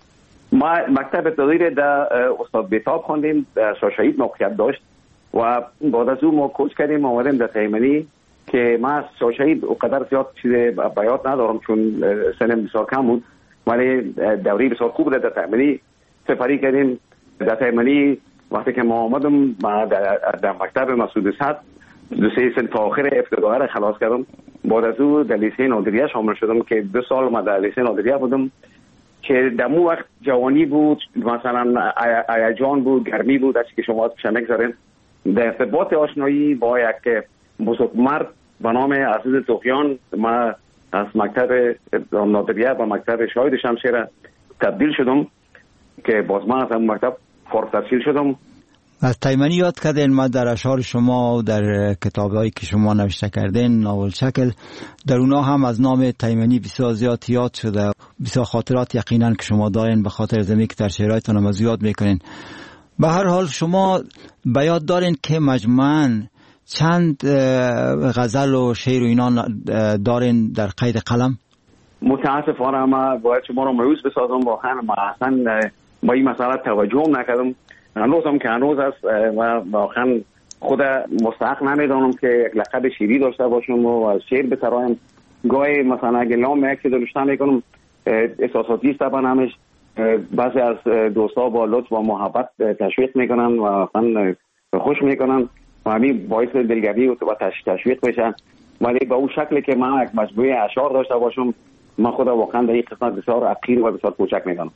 ما مکتب ابتدایی در استاد بیتاب خواندیم، در شاشهید موقعیت داشت و بعد از اون ما کوچ کردیم آمدیم در تیمنی که ما از شاشهید اونقدر زیاد چیز بیات ندارم چون سنم بسیار کم بود ولی دوره بسیار خوب در تایمنی سپری کردیم. در تایمنی وقتی که ما آمدم در, در مکتب مسعود صد دو سه سال تا آخر ابتدایی را خلاص کردم. بعد از او در لیسه نادریه شامل شدم که دو سال ما در لیسه نادریه بودم که در مو وقت جوانی بود، مثلا هیجان بود، گرمی بود، از که شما پیش نگذارین. در ارتباط آشنایی با یک بزرگمرد به نام عزیز توخیان ما از مکتب نادریه و مکتب شاهد شمشیر تبدیل شدم که باز من از اون مکتب فارغ التحصیل شدم. از تایمنی یاد کردین، ما در اشعار شما و در کتابایی که شما نوشته کردین ناول شکل در اونا هم از نام تایمنی بسیار زیاد یاد شده. بسیار خاطرات یقینا که شما دارین به خاطر زمین که در شعرهایتان هم زیاد میکنین. به هر حال شما به یاد دارین که مجموعاً چند غزل و شعر و اینا دارین در قید قلم؟ متاسفانه ما باید شما رو مایوس بسازم. واقعا ما اصلا با این مسئله توجه نکردم. هنوز هم که هنوز است و واقعا خود مستحق نمیدانم که یک لقب شیری داشته باشم و از شعر بسرایم. گاهی مثلا اگه نام یک چیز داشته میکنم احساساتی است طبعا همش. بعضی از دوستا با لطف و محبت تشویق میکنن و واقعا خوش میکنن و همین باعث دلگرمی و تشویق بشن. ولی با اون شکلی که من یک مجموعه اشعار داشته باشم من خود واقعا در این قسمت بسیار حقیر و بسیار کوچک میکنم.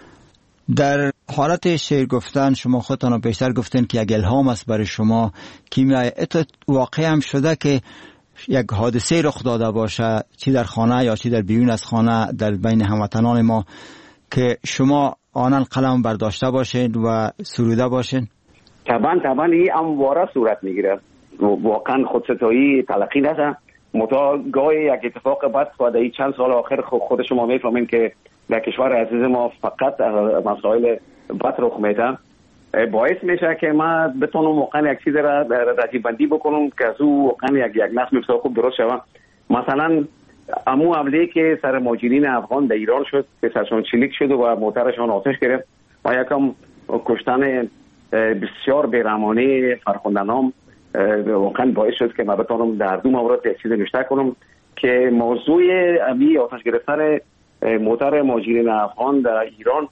در حالت شعر گفتن شما خودتان بیشتر گفتین که یک الهام است برای شما. کیمیای واقعی هم شده که یک حادثه رخ داده باشه، چی در خانه یا چی در بیرون از خانه در بین هموطنان ما، که شما آنان قلم برداشته باشین و سروده باشین؟ طبعا طبعا این امواره صورت میگیره. واقعا خودستایی تلقی نشه. متا گاهی یک اتفاق بد و در چند سال آخر خود شما میفهمین که در کشور عزیز ما فقط مسائل بد رخ میده. باعث میشه که ما بتونم واقعا یک چیز را رتیب بندی بکنم که از او واقعا یک یک نظم بسیار خوب درست شود. مثلا امو حمله که سر مهاجرین افغان در ایران شد که سرشان چلیک شد و موترشان آتش گرفت و یکم کشتن بسیار بیرحمانه فرخندنام واقعا باعث شد که من بتونم در دو مورد یک چیز نوشته کنم که موضوع امی آتش گرفتن موتر مهاجرین افغان در ایران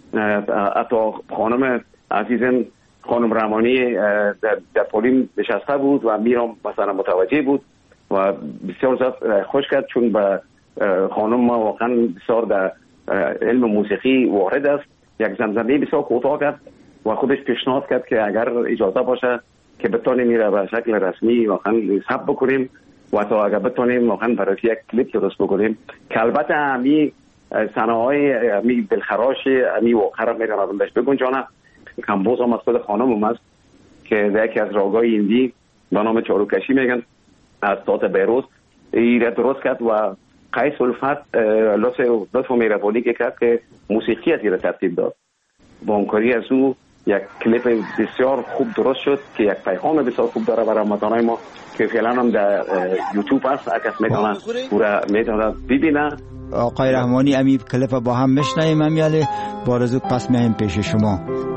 حتی خانم عزیزم خانم رحمانی در, در پولیم نشسته بود و میرم مثلا متوجه بود و بسیار زیاد خوش کرد چون به خانم ما واقعا بسیار در علم موسیقی وارد است. یک زمزمه بسیار کوتاه کرد و خودش پیشنهاد کرد که اگر اجازه باشه که بتونیم میره به شکل رسمی واقعا ثبت بکنیم و تا اگر بتونیم واقعا برای یک کلیپ درست بکنیم که البته همی صنایع همی دلخراش همی واقعا را میرم ازش بگنجانه. کمبوز هم از خود خانم هم است که در یکی از راگای هندی به نام چاروکشی میگن از تات بیروز ایره درست کرد و قیس الفت لطف و مهربانی که کرد که موسیقی از ایره ترتیب داد. با همکاری از او یک کلیپ بسیار خوب درست شد که یک پیغام بسیار خوب داره برای هموطنان ما که فعلا هم در یوتیوب هست. اگر میتونه پورا میتونه ببینه. آقای رحمانی امی کلیپ با هم میشنویم امیاله بارزو پس میایم پیش شما.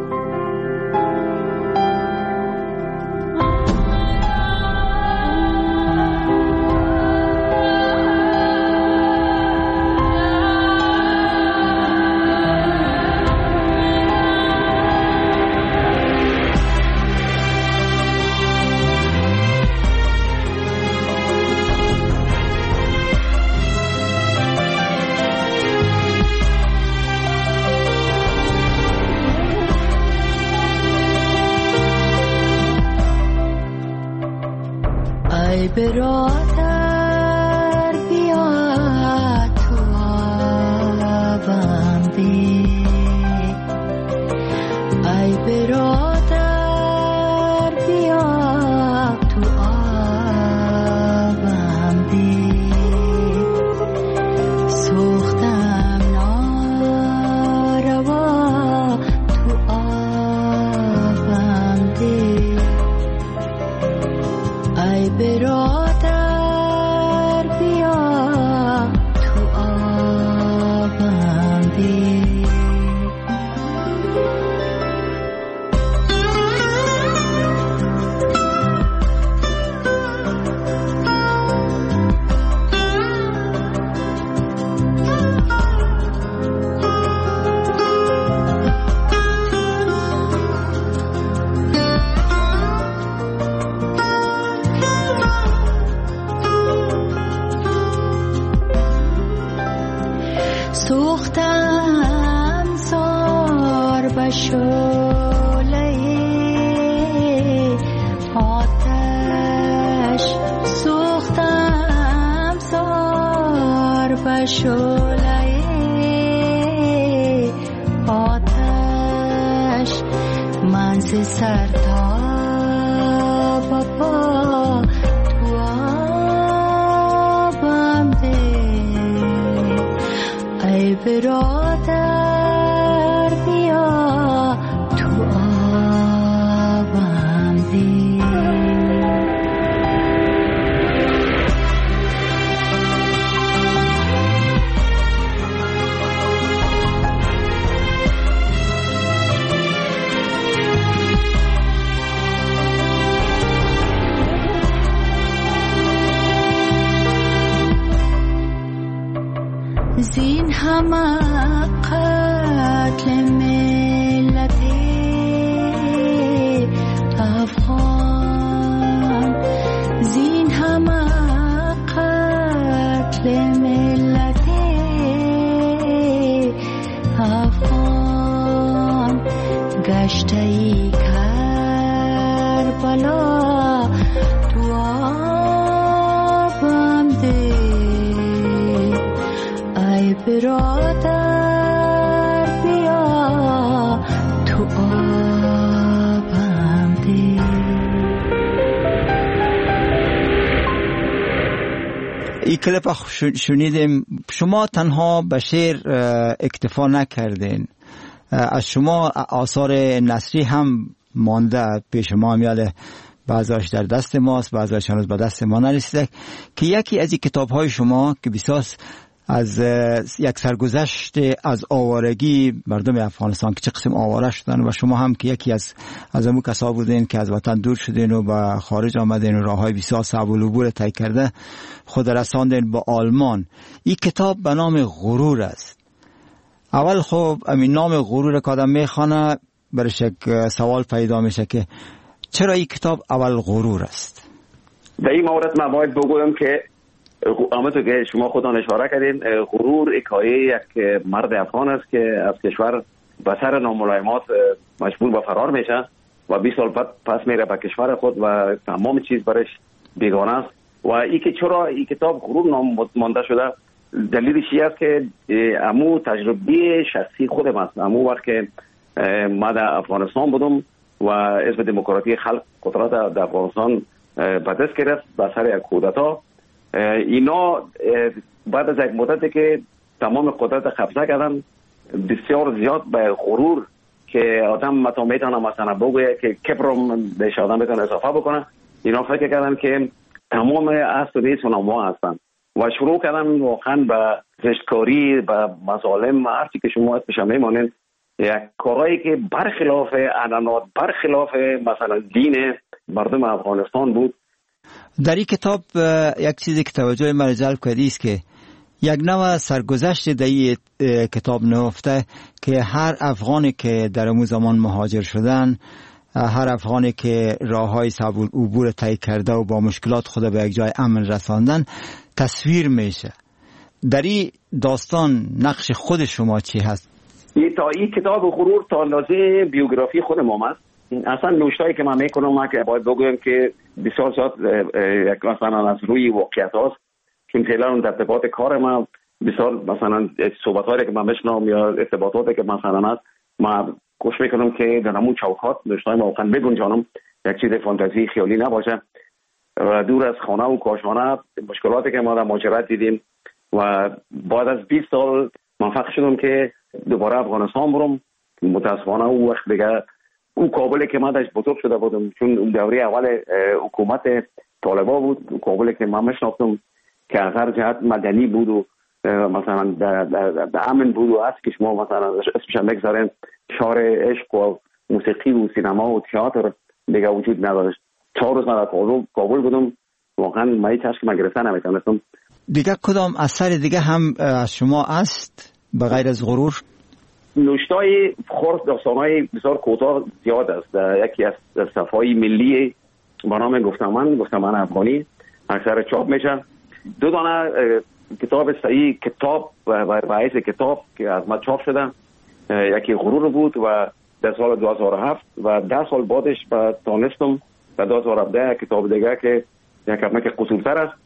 برادر بیا تو آبم دی، ای برادر بیا تو آبم دی، سوختم ناروا تو آبم دی، ای برادر سوختم زار به شعله آتش، سوختم زار به شعله آتش، من ز سر تا به پا تو آبم ده. ای برادر بیا تو آبم ده. زین همه قتل ملت افغان، زین همه قتل ملت افغان، گشته ای کربلا تو آبم ده. ای برادر بیا تو آبم ده. این کلیپ شنیدیم. شما تنها به شعر اکتفا نکردین، از شما آثار نثری هم مانده پیش ما، میاله بعضیش در دست ماست، بعضیش هنوز به دست ما نرسیده، که یکی از این کتاب های شما که بسیار از یک سرگذشت از آوارگی مردم افغانستان که چه قسم آواره شدن، و شما هم که یکی از از امو کسا بودین که از وطن دور شدین و به خارج آمدین و راه های بسیار صعب العبور طی کرده خود رساندین به آلمان. این کتاب به نام غرور است. اول خب همین نام غرور که آدم میخوانه برش یک سوال پیدا میشه که چرا این کتاب اول غرور است؟ در این مورد من باید بگویم که همونطور که شما خودتان اشاره کردین، غرور حکایه یک مرد افغان است که از کشور به سر ناملایمات مجبور به فرار میشه و بیست سال بعد پس میره به کشور خود و تمام چیز برش بیگانه است. و ای که چرا این کتاب غرور نام مانده شده، دلیلش این است که امو تجربه شخصی خودم است. امو وقت که ما در افغانستان بودم و حزب دموکراتی خلق قدرت در افغانستان به دست گرفت به سر یک کودتا، اینا بعد از یک مدتی که تمام قدرت قبضه کردن، بسیار زیاد به غرور که آدم متا میتونه مثلا بگویه که کبرم بهش آدم میتونه اضافه بکنه، اینا فکر کردن که تمام اصل و نیست اونها هستن و شروع کردن واقعا به زشتکاری، به مظالم، هرچی که شما اسمش میمانید، یک کارهایی که برخلاف عنعنات، برخلاف مثلا دین مردم افغانستان بود. در این کتاب یک چیزی که توجه من جلب کردی است که یک نوع سرگذشت در این کتاب نهفته که هر افغانی که در اون زمان مهاجر شدن، هر افغانی که راههای صعب العبور طی کرده و با مشکلات خود به یک جای امن رساندن تصویر میشه. در این داستان نقش خود شما چی هست؟ این تا این کتاب غرور تا اندازه بیوگرافی خود ما است. اصلا نوشتایی که من میکنم ما که باید بگویم که بسیار زیاد یک مثلا از روی واقعیت هاست، چون فعلا اون ارتباط کار ما بسیار مثلا صحبت هایی که من بشنم یا ارتباطاتی که مثلا هست ما کوشش میکنم که در همون چوکات نوشتای ما واقعا بگنجانم، یک چیز فانتزی خیالی نباشه و دور از خانه و کاشانه مشکلاتی که ما در مهاجرت دیدیم و بعد از بیست سال موفق شدم که دوباره افغانستان برم. متاسفانه اون وقت دیگه اون کابلی که من داشت بزرگ شده بودم، چون اون دوره اول حکومت طالبا بود، اون کابلی که من میشناختم که از هر جهت مدنی بود و مثلا در امن بود و است که شما مثلا اسمش بگذارین شهر عشق و موسیقی و سینما و تئاتر دیگه وجود نداشت. چهار روز من در کابل بودم، واقعا من هیچ چیزی من گرفتن نمیتونستم. دیگه کدام اثر دیگه هم از شما است به غیر از غرور؟ نوشتای خرد داستانهای بسیار کوتاه زیاد است. یکی از صفحه‌های ملی با نام گفتمان گفتمان افغانی اکثر چاپ میشه. دو دانه کتاب صحیح کتاب و رئیس کتاب که از ما چاپ شده یکی غرور بود و در سال دو هزار و هفت و ده سال بعدش با دانستم در دو هزار و هفده کتاب دیگه که یک کمک قصورتر است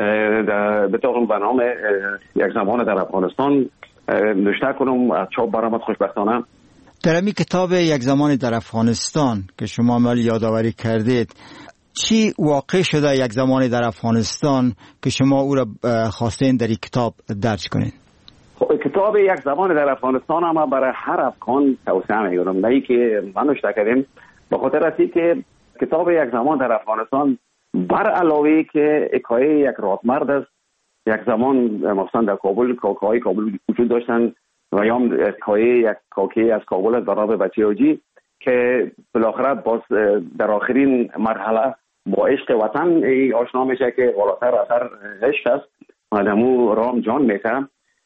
به طور به نام یک زمان در افغانستان نوشته کنم از چاپ برآمد خوشبختانه. در این کتاب یک زمان در افغانستان که شما مال یادآوری کردید، چی واقع شده یک زمان در افغانستان که شما او را خواستین در این کتاب درج کنید؟ خب کتاب یک زمان در افغانستان اما برای هر افغان توصیه میکنم، نه که من نوشته کردیم، به خاطر است که کتاب یک زمان در افغانستان بر علاوه که حکایه یک رادمرد است، یک زمان مثلا در کابل کاکای کابل وجود داشتن و یا حکایه یک کاکی از کابل است برای بچه اوجی که بالاخره باز در آخرین مرحله با عشق وطن آشنا میشه که بالاتر اثر عشق است آدمو رام جان میته.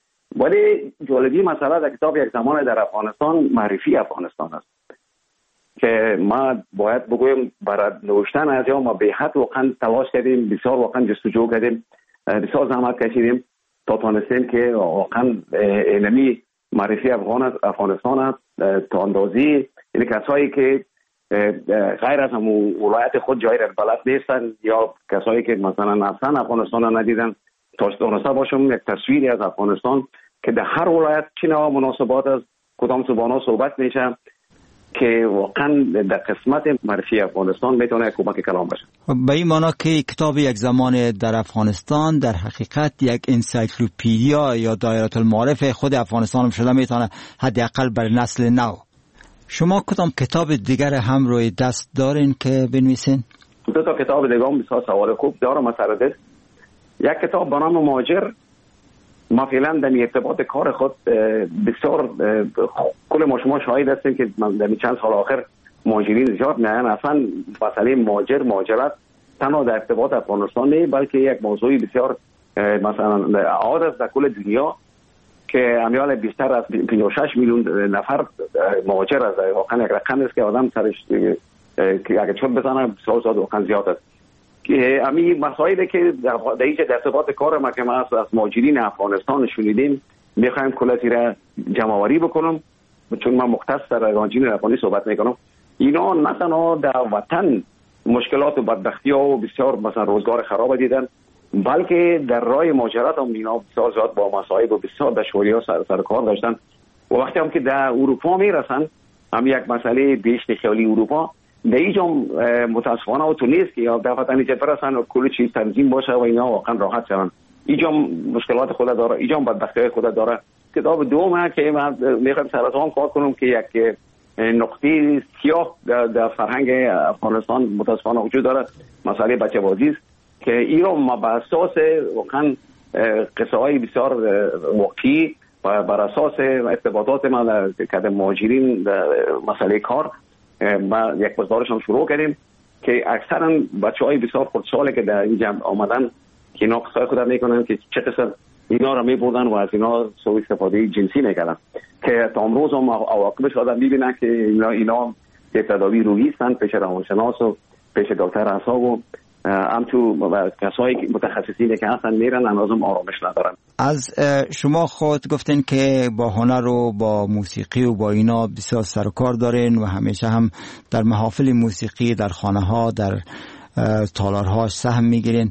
ولی جالبی مسئله در کتاب یک زمان در افغانستان معرفی افغانستان است که ما باید بگویم برای نوشتن از یا ما به حد واقعا تلاش کردیم، بسیار واقعا جستجو کردیم، بسیار زحمت کشیدیم تا تانستیم که واقعا علمی معرفی افغان افغانستان است تا اندازی این کسایی که غیر از همون ولایت خود جایی را بلد نیستن یا کسایی که مثلا اصلا افغانستان را ندیدن تا دانسته باشم یک تصویری از افغانستان که در هر ولایت چه نوع مناسبات است، کدام زبان‌ها صحبت میشه که واقعا در قسمت معرفی افغانستان میتونه کمک کلام باشه. به این معنی که کتاب یک زمان در افغانستان در حقیقت یک انسایکلوپدیا یا دایره المعارف خود افغانستان شده میتونه حداقل بر نسل نو. شما کدام کتاب دیگر هم روی دست دارین که بنویسین؟ دو تا کتاب دیگه هم بسیار سوال خوب دارم از سر دست. یک کتاب به نام مهاجر، ما فعلا در ارتباط کار خود بسیار کل ما شما شاهد هستیم که در چند سال آخر مهاجرین زیاد میان. اصلا مسئله مهاجر مهاجرت تنها در ارتباط افغانستان نیست بلکه یک موضوعی بسیار مثلا عاد است در کل دنیا که امیال بیشتر از پنجاه و شش میلیون نفر مهاجر است. واقعا یک رقم است که آدم سرش که اگه چون بزنه بسیار زیاد واقعا زیاد است. که امی مسائلی که در اینجا در ارتباط کار ما که ما از مهاجرین افغانستان شنیدیم میخوایم کلاتی را جمع آوری بکنم، چون من مختص در مهاجرین افغانی صحبت میکنم. اینا نه تنها در وطن مشکلات و بدبختی ها و بسیار مثلا روزگار خراب دیدن، بلکه در راه مهاجرت هم اینا بسیار زیاد با مصائب و بسیار دشواری ها سر, سر کار داشتن و وقتی هم که در اروپا میرسن هم یک مسئله بیشت خیالی اروپا در اینجا متاسفانه و تو نیست که یا دفعتا اینجا برسن و کل چیز تنظیم باشه و اینا واقعا راحت شدن. اینجا مشکلات خود داره، اینجا بدبختی خود داره. کتاب دومه که من میخوام سر از آن کار کنم که یک نقطه سیاه در فرهنگ افغانستان متاسفانه وجود داره، مسئله بچه بازی است که ایران ما بر اساس واقعا قصه های بسیار واقعی و بر اساس ارتباطات ما که مهاجرین مسئله کار ما یک گزارش هم شروع کردیم که اکثرا بچه‌های بسیار خردسالی که در اینجا آمدن که اینا قصه خود میکنن که چه قصه اینا رو میبردن و از اینا سوء استفاده جنسی میکردن که تا امروز هم عواقبش آدم میبینن که اینا اینا که تداوی روحی هستن پیش روانشناس و پیش دکتر اعصاب و همچو کسایی که متخصصین که هستن میرن لازم آرامش ندارن. از شما خود گفتین که با هنر و با موسیقی و با اینا بسیار سر و کار دارین و همیشه هم در محافل موسیقی در خانه ها در تالارها سهم میگیرین.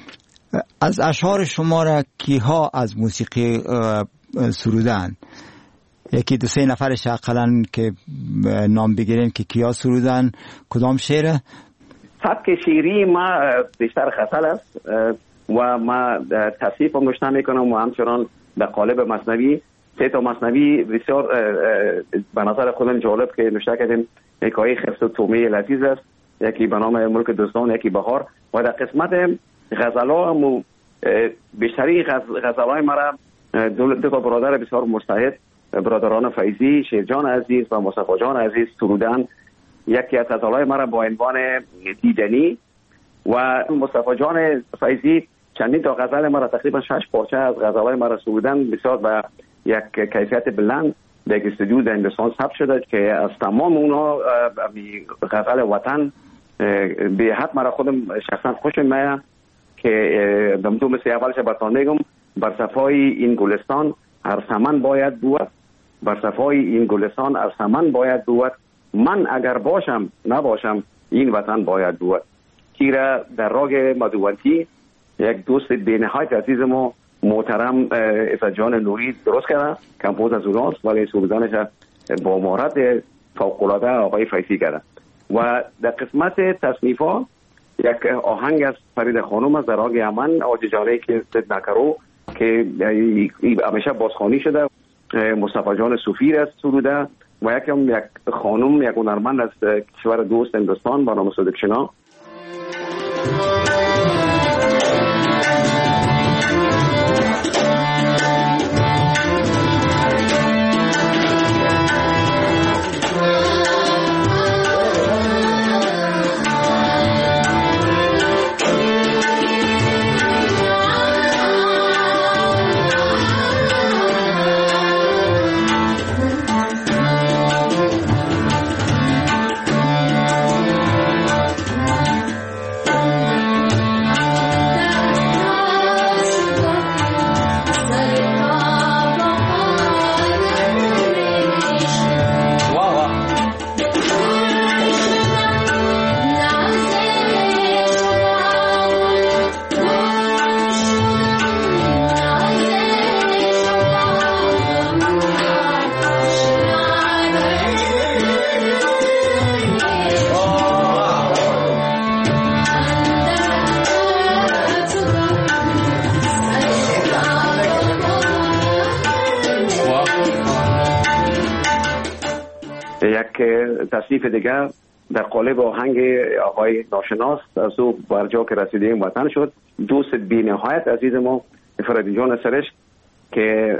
از اشعار شما را کیها از موسیقی سرودن؟ یکی دو سه نفرش اقلا که نام بگیرین که کیا سرودن، کدام شعره؟ سبک شعری ما بیشتر خصل است و ما تصحیف هم نوشته میکنم و همچنان در قالب مثنوی سه تا مثنوی بسیار به نظر خودم جالب که نوشته کردیم. حکایه خفت و تومه لذیذ است، یکی به نام ملک دوستان، یکی بهار. و در قسمت غزل‌ها هم بیشتری غزل‌های مرا دو, دو تا برادر بسیار مجتهد، برادران فیضی، شیرجان عزیز و مصطفی جان عزیز سرودن. یکی از غزل‌های مرا با عنوان دیدنی و مصطفی جان فیضی چندین تا غزل مرا تقریبا شش پارچه از غزل‌های مرا سرودن بسیار با یک کیفیت بلند در استودیو در هندوستان ثبت شده که از تمام اونها غزل وطن به حد مرا خودم شخصا خوش میاد که دمتو مثل اولش براتون میگم بر صفای این گلستان ارسمن باید بود، بر صفای این گلستان ارسمن باید بود، من اگر باشم نباشم این وطن باید بود. کیرا در راگ مدوونتی یک دوست بینهایت عزیز ما محترم اسد جان نوری درست کرده، کمپوز از اوناست ولی سوزانش با مهارت فوق‌العاده آقای فیضی کرده. و در قسمت تصنیفا یک آهنگ از فرید خانم از در راگ امن آججانه که زد نکرو که همیشه بازخوانی شده، مصطفی جان صوفی است سروده و یکم یک خانم یک هنرمند از کشور دوست هندوستان با نام صدق شنا. تصنیف دیگر در قالب آهنگ آقای ناشناس از او برجا که رسیدیم وطن شد، دوست بی نهایت عزیز ما فرید جان سرش که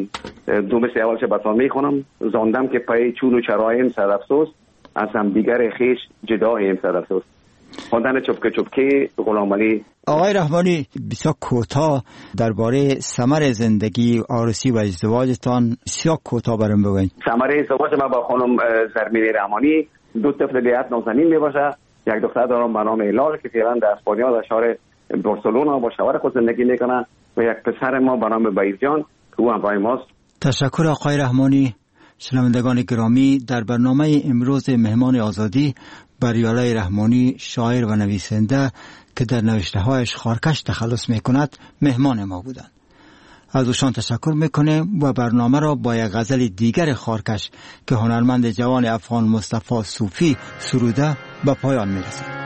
دو مثل اول چه بطان می خونم زاندم که پای چون و چرایم صد افسوس از هم دیگر خیش جدایم صد افسوس. خواندن چپکه چپکه غلام علی. آقای رحمانی بسیار کوتاه درباره ثمر زندگی عروسی و ازدواجتان بسیار کوتاه برام بگوین. ثمر ازدواج من با خانم زرمیر رحمانی دو طفل بیات نازنین میباشه. یک دختر دارم به نام هلال که فعلا در اسپانیا در شهر بارسلونا با شوهر خود زندگی میکنه و یک پسر ما به نام بایرجان که او همراه ماست. تشکر آقای رحمانی. شنوندگان گرامی، در برنامه امروز مهمان آزادی بریاله رحمانی، شاعر و نویسنده که در نوشته‌هایش خارکش تخلص می‌کند مهمان ما بودند. از اوشان تشکر می‌کنیم و برنامه را با یک غزل دیگر خارکش که هنرمند جوان افغان مصطفی صوفی سروده به پایان می‌رسانیم.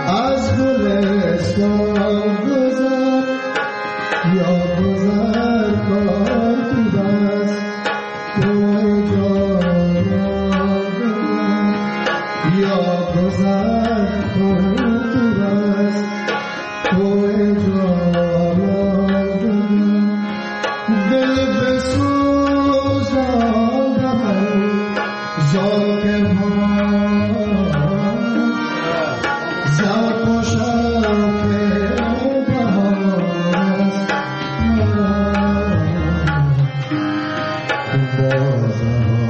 یا باز